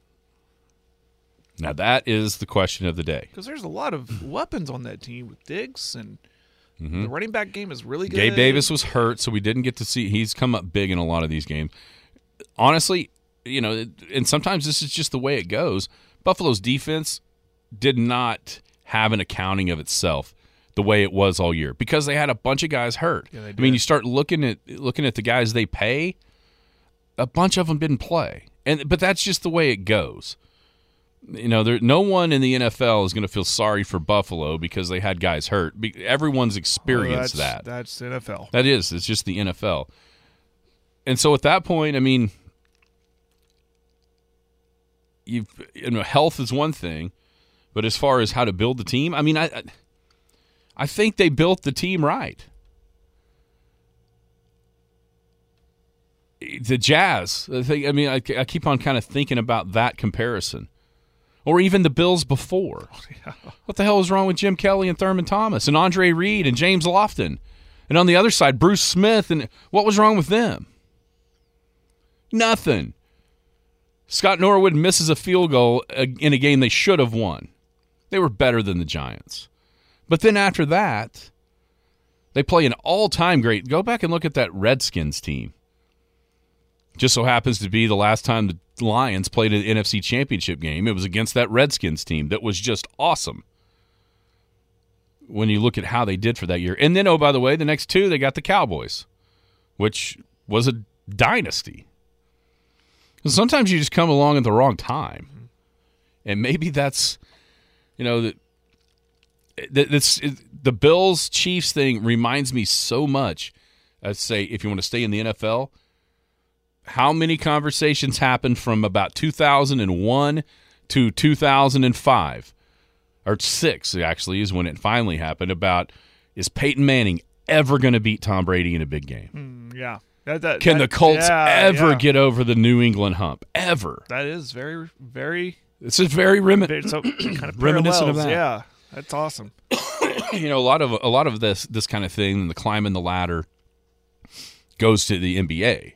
Now that is the question of the day. Because there's a lot of weapons on that team with Diggs, and mm-hmm. the running back game is really good. Gabe Davis was hurt, so we didn't get to see. He's come up big in a lot of these games. Honestly, you know, and sometimes this is just the way it goes. Buffalo's defense did not have an accounting of itself the way it was all year because they had a bunch of guys hurt. Yeah, I mean, you start looking at looking at the guys they pay, a bunch of them didn't play, and but that's just the way it goes. You know, there no one in the N F L is going to feel sorry for Buffalo because they had guys hurt. Be, everyone's experienced oh, that's, that. That's N F L. That is. It's just the N F L. And so at that point, I mean, you've you know, health is one thing, but as far as how to build the team, I mean, I I think they built the team right. The Jazz, I, think, I mean, I, I keep on kind of thinking about that comparison. Or even the Bills before. Yeah. What the hell is wrong with Jim Kelly and Thurman Thomas and Andre Reed and James Lofton? And on the other side, Bruce Smith. And what was wrong with them? Nothing. Scott Norwood misses a field goal in a game they should have won. They were better than the Giants. But then after that, they play an all-time great. Go back and look at that Redskins team. Just so happens to be the last time the Lions played an N F C Championship game. It was against that Redskins team that was just awesome when you look at how they did for that year. And then, oh, by the way, the next two, they got the Cowboys, which was a dynasty. Sometimes you just come along at the wrong time. And maybe that's, you know, that that's, the Bills-Chiefs thing reminds me so much. I'd say if you want to stay in the N F L, how many conversations happened from about two thousand one to two thousand five, or six actually is when it finally happened, about is Peyton Manning ever going to beat Tom Brady in a big game? Mm, yeah. That, that, Can that, the Colts yeah, ever yeah. get over the New England hump? Ever. That is very, very... This is very remi- so, kind of reminiscent of that. Yeah, that's awesome. You know, a lot of a lot of this this kind of thing, the climbing the ladder, goes to the N B A.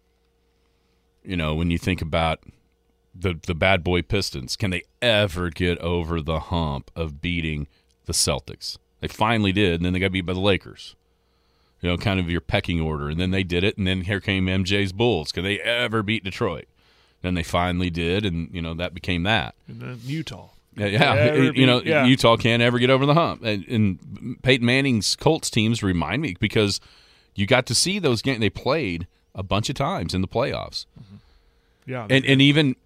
You know, when you think about the the bad boy Pistons, can they ever get over the hump of beating the Celtics? They finally did, and then they got beat by the Lakers. You know, kind of your pecking order, and then they did it, and then here came M J's Bulls. Can they ever beat Detroit? Then they finally did, and you know that became that. And then Utah. Yeah, yeah. you beat, know, yeah. Utah can't ever get over the hump, and, and Peyton Manning's Colts teams remind me because you got to see those games. They played a bunch of times in the playoffs. Mm-hmm. Yeah, and and even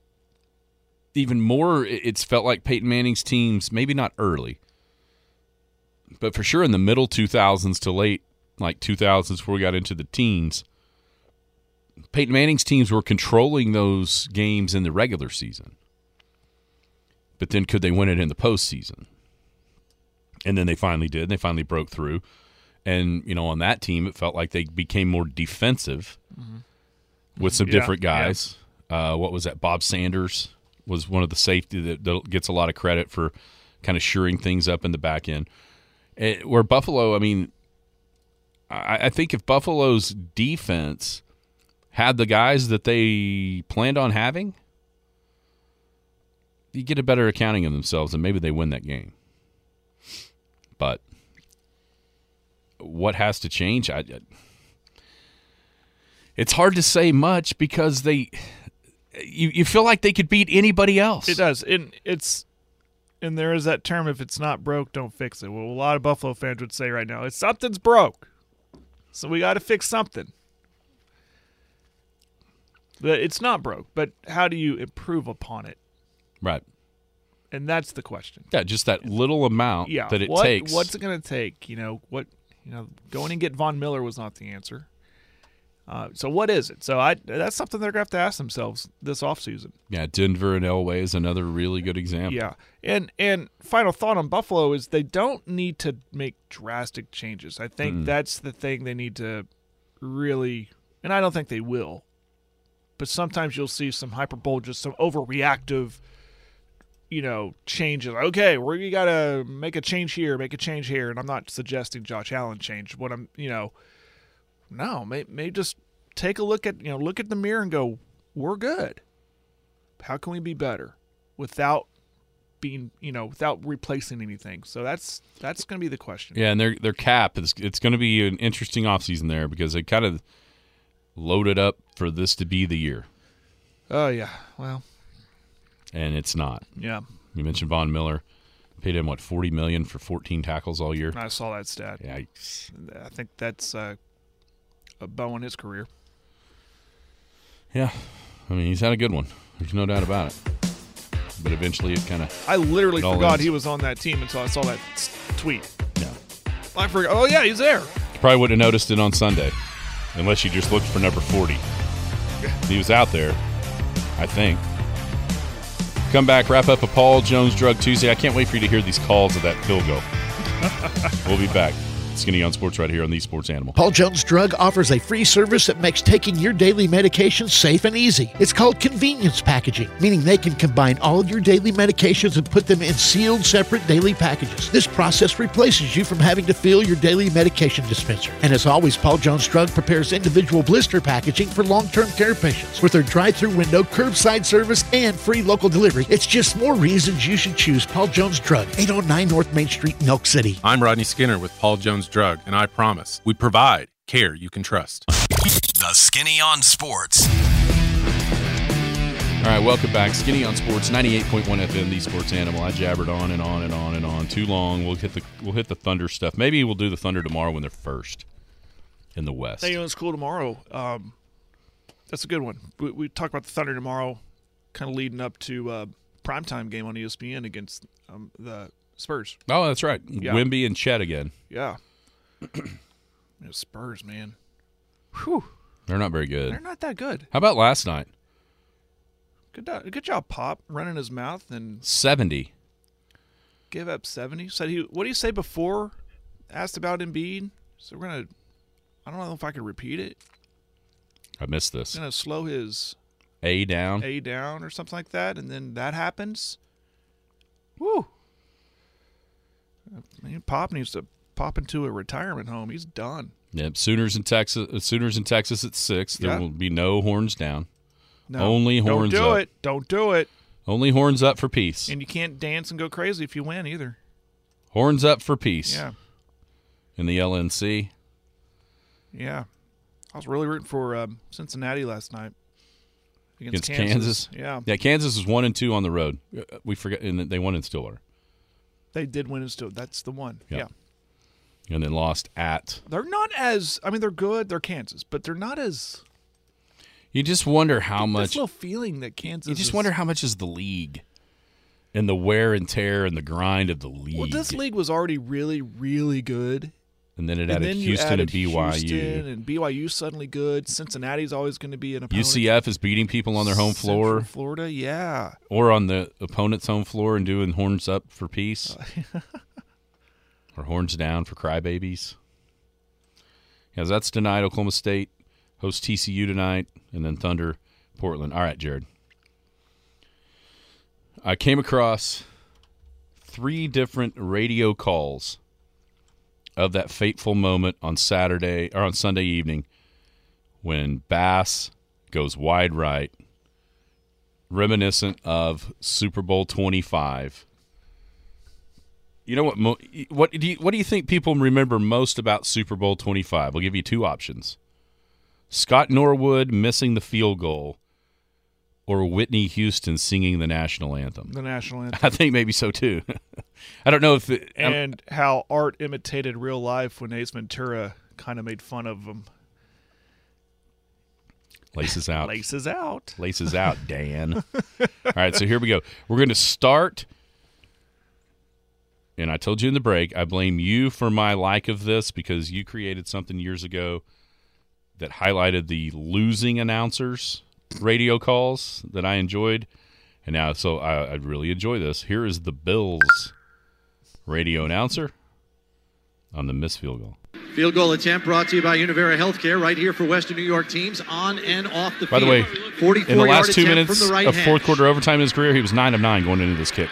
even more, it's felt like Peyton Manning's teams, maybe not early, but for sure in the middle two thousands to late like two thousands before we got into the teens, Peyton Manning's teams were controlling those games in the regular season. But then could they win it in the postseason? And then they finally did. They finally broke through. And, you know, on that team, it felt like they became more defensive mm-hmm. with some yeah, different guys. Yeah. Uh, what was that? Bob Sanders was one of the safety that, that gets a lot of credit for kind of shoring things up in the back end. It, where Buffalo, I mean, I, I think if Buffalo's defense had the guys that they planned on having, you get a better accounting of themselves, and maybe they win that game. But what has to change? I, it's hard to say much because they, you, you feel like they could beat anybody else. It does, and it's, and there is that term: if it's not broke, don't fix it. Well, a lot of Buffalo fans would say right now, it's something's broke, so we got to fix something. But it's not broke. But how do you improve upon it? Right. And that's the question. Yeah, just that little amount yeah. that it what, takes. What's it going to take? You know what? You know, going and get Von Miller was not the answer. Uh, so what is it? So I that's something they're going to have to ask themselves this offseason. Yeah, Denver and Elway is another really good example. Yeah, and and final thought on Buffalo is they don't need to make drastic changes. I think mm. that's the thing they need to really, and I don't think they will. But sometimes you'll see some hyperbole, just some overreactive, you know, changes. Okay, we got to make a change here, make a change here. And I'm not suggesting Josh Allen change. What I'm, you know, no, may, may just take a look at, you know, look at the mirror and go, we're good. How can we be better without being, you know, without replacing anything? So that's that's going to be the question. Yeah, and their their cap is it's going to be an interesting offseason there because they kind of loaded up for this to be the year. Oh yeah, well, and it's not. Yeah, you mentioned Von Miller, paid him what forty million for fourteen tackles all year. I saw that stat. Yikes. I think that's uh, a bow in his career. Yeah, I mean he's had a good one. There's no doubt about it. But eventually it kind of. I literally forgot ends. he was on that team until I saw that tweet. Yeah, I forgot. Oh yeah, he's there. You probably wouldn't have noticed it on Sunday. Unless you just looked for number forty. He was out there, I think. Come back, wrap up a Paul Jones Drug Tuesday. I can't wait for you to hear these calls of that field goal. We'll be back. Skinny on Sports right here on the Sports Animal. Paul Jones Drug offers a free service that makes taking your daily medications safe and easy. It's called convenience packaging, meaning they can combine all your daily medications and put them in sealed, separate daily packages. This process replaces you from having to fill your daily medication dispenser. And as always, Paul Jones Drug prepares individual blister packaging for long-term care patients. With their drive-through window, curbside service, and free local delivery, it's just more reasons you should choose Paul Jones Drug, eight oh nine North Main Street, Milk City. I'm Rodney Skinner with Paul Jones Drug, and I promise we provide care you can trust. The Skinny on Sports. All right, welcome back. Skinny on Sports, ninety-eight point one F M, the Sports Animal. I jabbered on and on and on and on. Too long. We'll hit the we'll hit the Thunder stuff. Maybe we'll do the Thunder tomorrow when they're first in the West. Hey, it's cool tomorrow. Um, that's a good one. We, we talk about the Thunder tomorrow, kind of leading up to uh, primetime game on E S P N against um, the Spurs. Oh, that's right. Yeah. Wemby and Chet again. Yeah. Spurs, man. Whew. They're not very good. They're not that good. How about last night? Good, good job, Pop, running his mouth and seventy. Give up seventy. Said he. What did he say before? Asked about Embiid. So we're gonna. I don't know if I could repeat it. I missed this. Gonna slow his A down. A down or something like that, and then that happens. Woo. I mean, Pop needs to pop into a retirement home. He's done. Yep. Sooners in Texas. Sooners in Texas at six. There yeah. will be no horns down. No. Only horns up. Don't do up. it. Don't do it. Only horns up for peace. And you can't dance and go crazy if you win either. Horns up for peace. Yeah. In the L N C. Yeah. I was really rooting for um, Cincinnati last night. Against, Against Kansas. Kansas. Yeah. Yeah, Kansas was one and two on the road. We forget, and they won in Stillwater. They did win in Stillwater. That's the one. Yeah. yeah. And then lost at. They're not as. I mean, they're good. They're Kansas, but they're not as. You just wonder how much. This little feeling that Kansas. You just is, wonder how much is the league, and the wear and tear and the grind of the league. Well, this league was already really, really good, And then it and added then you Houston added and B Y U. Houston and B Y U suddenly good. Cincinnati's always going to be an opponent. U C F is beating people on their home Central floor. Florida, yeah. Or on the opponent's home floor and doing horns up for peace. Or horns down for crybabies. Yeah, that's tonight. Oklahoma State hosts T C U tonight, and then Thunder, Portland. All right, Jared. I came across three different radio calls of that fateful moment on Saturday or on Sunday evening when Bass goes wide right, reminiscent of Super Bowl twenty-five. You know what? Mo- what do you what do you think people remember most about Super Bowl twenty-five? We'll give you two options: Scott Norwood missing the field goal, or Whitney Houston singing the national anthem. The national anthem. I think maybe so too. I don't know if it, and how art imitated real life when Ace Ventura kind of made fun of him. Laces out. Laces out. Laces out, Dan. All right, so here we go. We're going to start, and I told you in the break, I blame you for my like of this because you created something years ago that highlighted the losing announcers radio calls that I enjoyed. And now, so I, I really enjoy this. Here is the Bills radio announcer on the missed field goal. Field goal attempt brought to you by Univera Healthcare right here for Western New York teams on and off the field. By the way, in the last two minutes right of hand. fourth quarter overtime in his career, he was nine of nine going into this kick.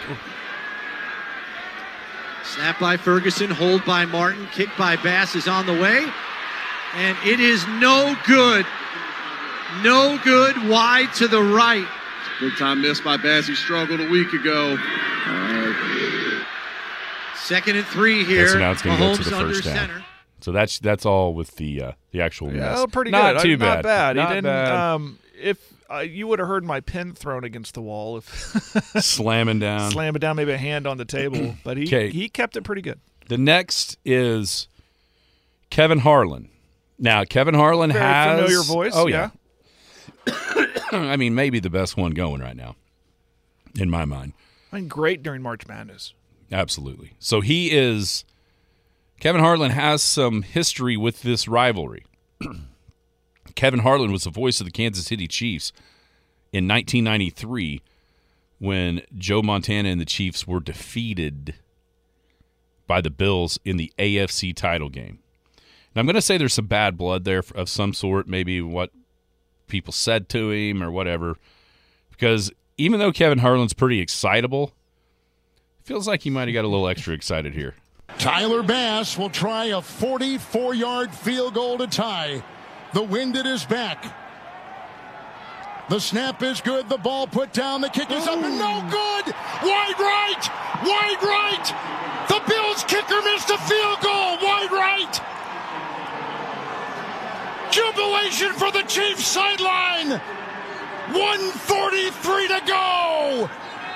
Snap by Ferguson, hold by Martin, kick by Bass is on the way. And it is no good. No good, wide to the right. Big time miss by Bass. He struggled a week ago. Second and three here. So now it's going to go to Mahomes the under first down. center. So that's that's all with the uh, the actual miss. Yeah, pretty not good. Too I, bad. Not bad. Not he didn't, bad. Um, if uh, you would have heard my pen thrown against the wall, if slamming down, slamming down, maybe a hand on the table, but he Kay. he kept it pretty good. The next is Kevin Harlan. Now Kevin Harlan Very has familiar voice. Oh yeah. yeah. I mean, maybe the best one going right now, in my mind. I mean, great during March Madness. Absolutely. So he is. Kevin Harlan has some history with this rivalry. Kevin Harlan was the voice of the Kansas City Chiefs in nineteen ninety-three when Joe Montana and the Chiefs were defeated by the Bills in the A F C title game. And I'm going to say there's some bad blood there of some sort, maybe what people said to him or whatever, because even though Kevin Harlan's pretty excitable, it feels like he might have got a little extra excited here. Tyler Bass will try a forty-four-yard field goal to tie. The wind at his back. The snap is good. The ball put down. The kick is up and no good. Wide right. Wide right. The Bills kicker missed a field goal. Wide right. Jubilation for the Chiefs sideline. one forty-three to go.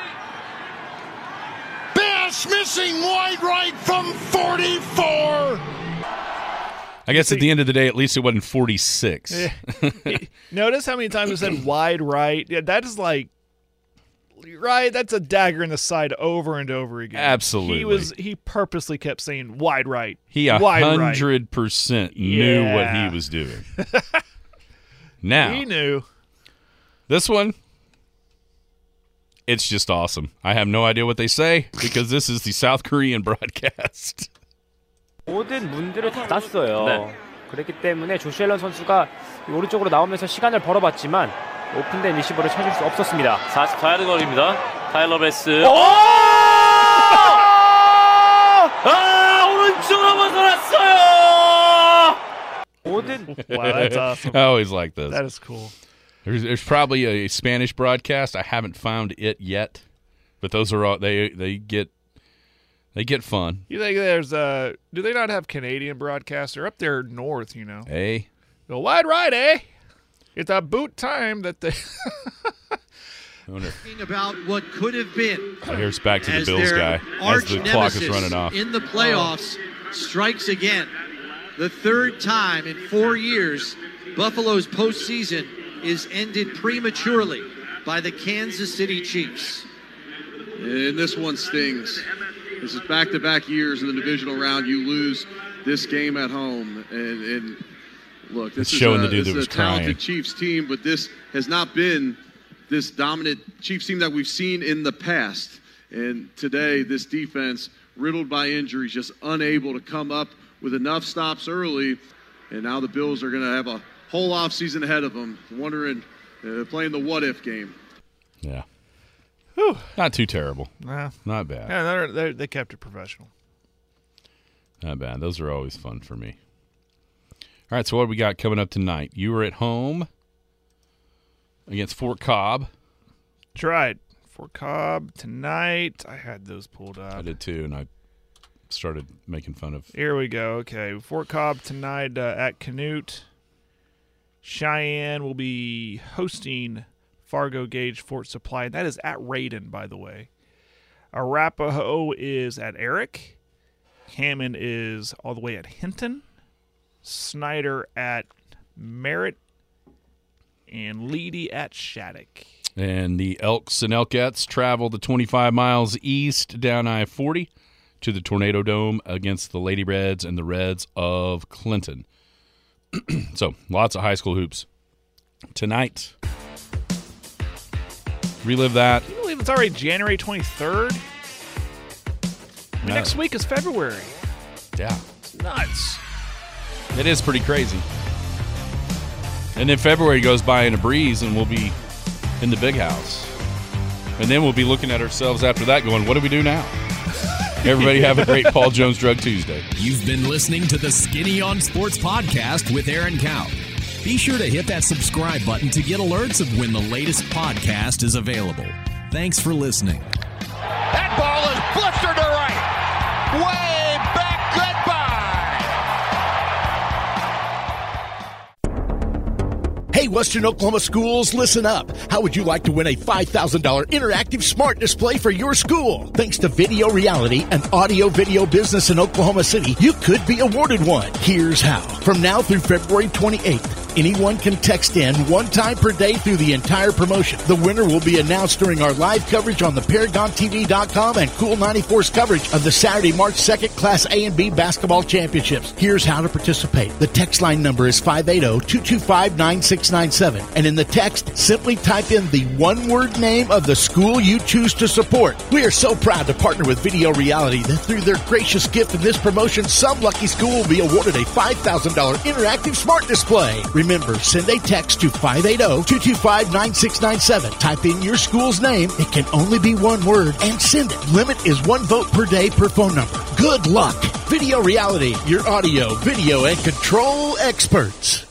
Bass missing wide right from forty-four. I guess at the end of the day, at least it wasn't forty-six. Notice how many times it said wide right. Yeah, that is like right. That's a dagger in the side over and over again. Absolutely. He was. He purposely kept saying wide right. He a wide hundred right. percent knew Yeah. what he was doing. Now he knew. This one, it's just awesome. I have no idea what they say because this is the South Korean broadcast. 모든 문들을 닫았어요. 네. 그렇기 때문에 조시 앨런 선수가 오른쪽으로 나오면서 시간을 벌어봤지만 오픈된 리시버를 찾을 수 없었습니다. 사십사 야드 거리입니다. 타일러 베스. 오! 아, 오른쪽으로 벗어났어요. 모든 Wow, that's awesome. I always like this. That is cool. There's, there's probably a Spanish broadcast. I haven't found it yet, but those are all they they get. They get fun. You think there's uh do they not have Canadian broadcasts? They're up there north, you know. Hey. Go wide right, eh? It's about time that they Talking about what could have been. Oh, here's back to the as Bills their guy as arch the clock is nemesis running off. in the playoffs strikes again. The third time in four years, Buffalo's postseason is ended prematurely by the Kansas City Chiefs. And this one stings. This is back-to-back years in the divisional round. You lose this game at home. And, and look, this it's is showing a, the dude this that was is a talented crying. Chiefs team, but this has not been this dominant Chiefs team that we've seen in the past. And today, this defense, riddled by injuries, just unable to come up with enough stops early. And now the Bills are going to have a whole offseason ahead of them, wondering, uh, playing the what-if game. Yeah. Whew. Not too terrible. Nah. Not bad. Yeah, they're, they're, they kept it professional. Not bad. Those are always fun for me. All right, so what do we got coming up tonight? You were at home against Fort Cobb. Tried. Fort Cobb tonight. I had those pulled up. I did too, and I started making fun of. Here we go. Okay, Fort Cobb tonight uh, at Canute. Cheyenne will be hosting Fargo Gage Fort Supply. That is at Raiden, by the way. Arapahoe is at Eric. Hammond is all the way at Hinton. Snyder at Merritt. And Leedy at Shattuck. And the Elks and Elkettes travel the twenty-five miles east down I forty to the Tornado Dome against the Lady Reds and the Reds of Clinton. So, lots of high school hoops. Tonight, relive that. Can you believe it's already January twenty-third? I mean, No. next week is February. Yeah. It's nuts. It is pretty crazy. And then February goes by in a breeze, and we'll be in the big house. And then we'll be looking at ourselves after that going, what do we do now? Everybody have a great Paul Jones Drug Tuesday. You've been listening to the Skinny on Sports podcast with Aaron Cow. Be sure to hit that subscribe button to get alerts of when the latest podcast is available. Thanks for listening. That ball is blistered to right. Way back. Goodbye. Hey, Western Oklahoma schools, listen up. How would you like to win a five thousand dollars interactive smart display for your school? Thanks to Video Reality, an audio-video business in Oklahoma City, you could be awarded one. Here's how. From now through February twenty-eighth, anyone can text in one time per day through the entire promotion. The winner will be announced during our live coverage on the Paragon T V dot com and Cool ninety-four's coverage of the Saturday, March second Class A and B basketball championships. Here's how to participate. The text line number is five eight zero, two two five, nine six nine seven. And in the text, simply type in the one-word name of the school you choose to support. We are so proud to partner with Video Reality that through their gracious gift in this promotion, some lucky school will be awarded a five thousand dollars interactive smart display. Remember, send a text to five eight zero, two two five, nine six nine seven. Type in your school's name. It can only be one word and send it. Limit is one vote per day per phone number. Good luck. Video Reality, your audio, video, and control experts.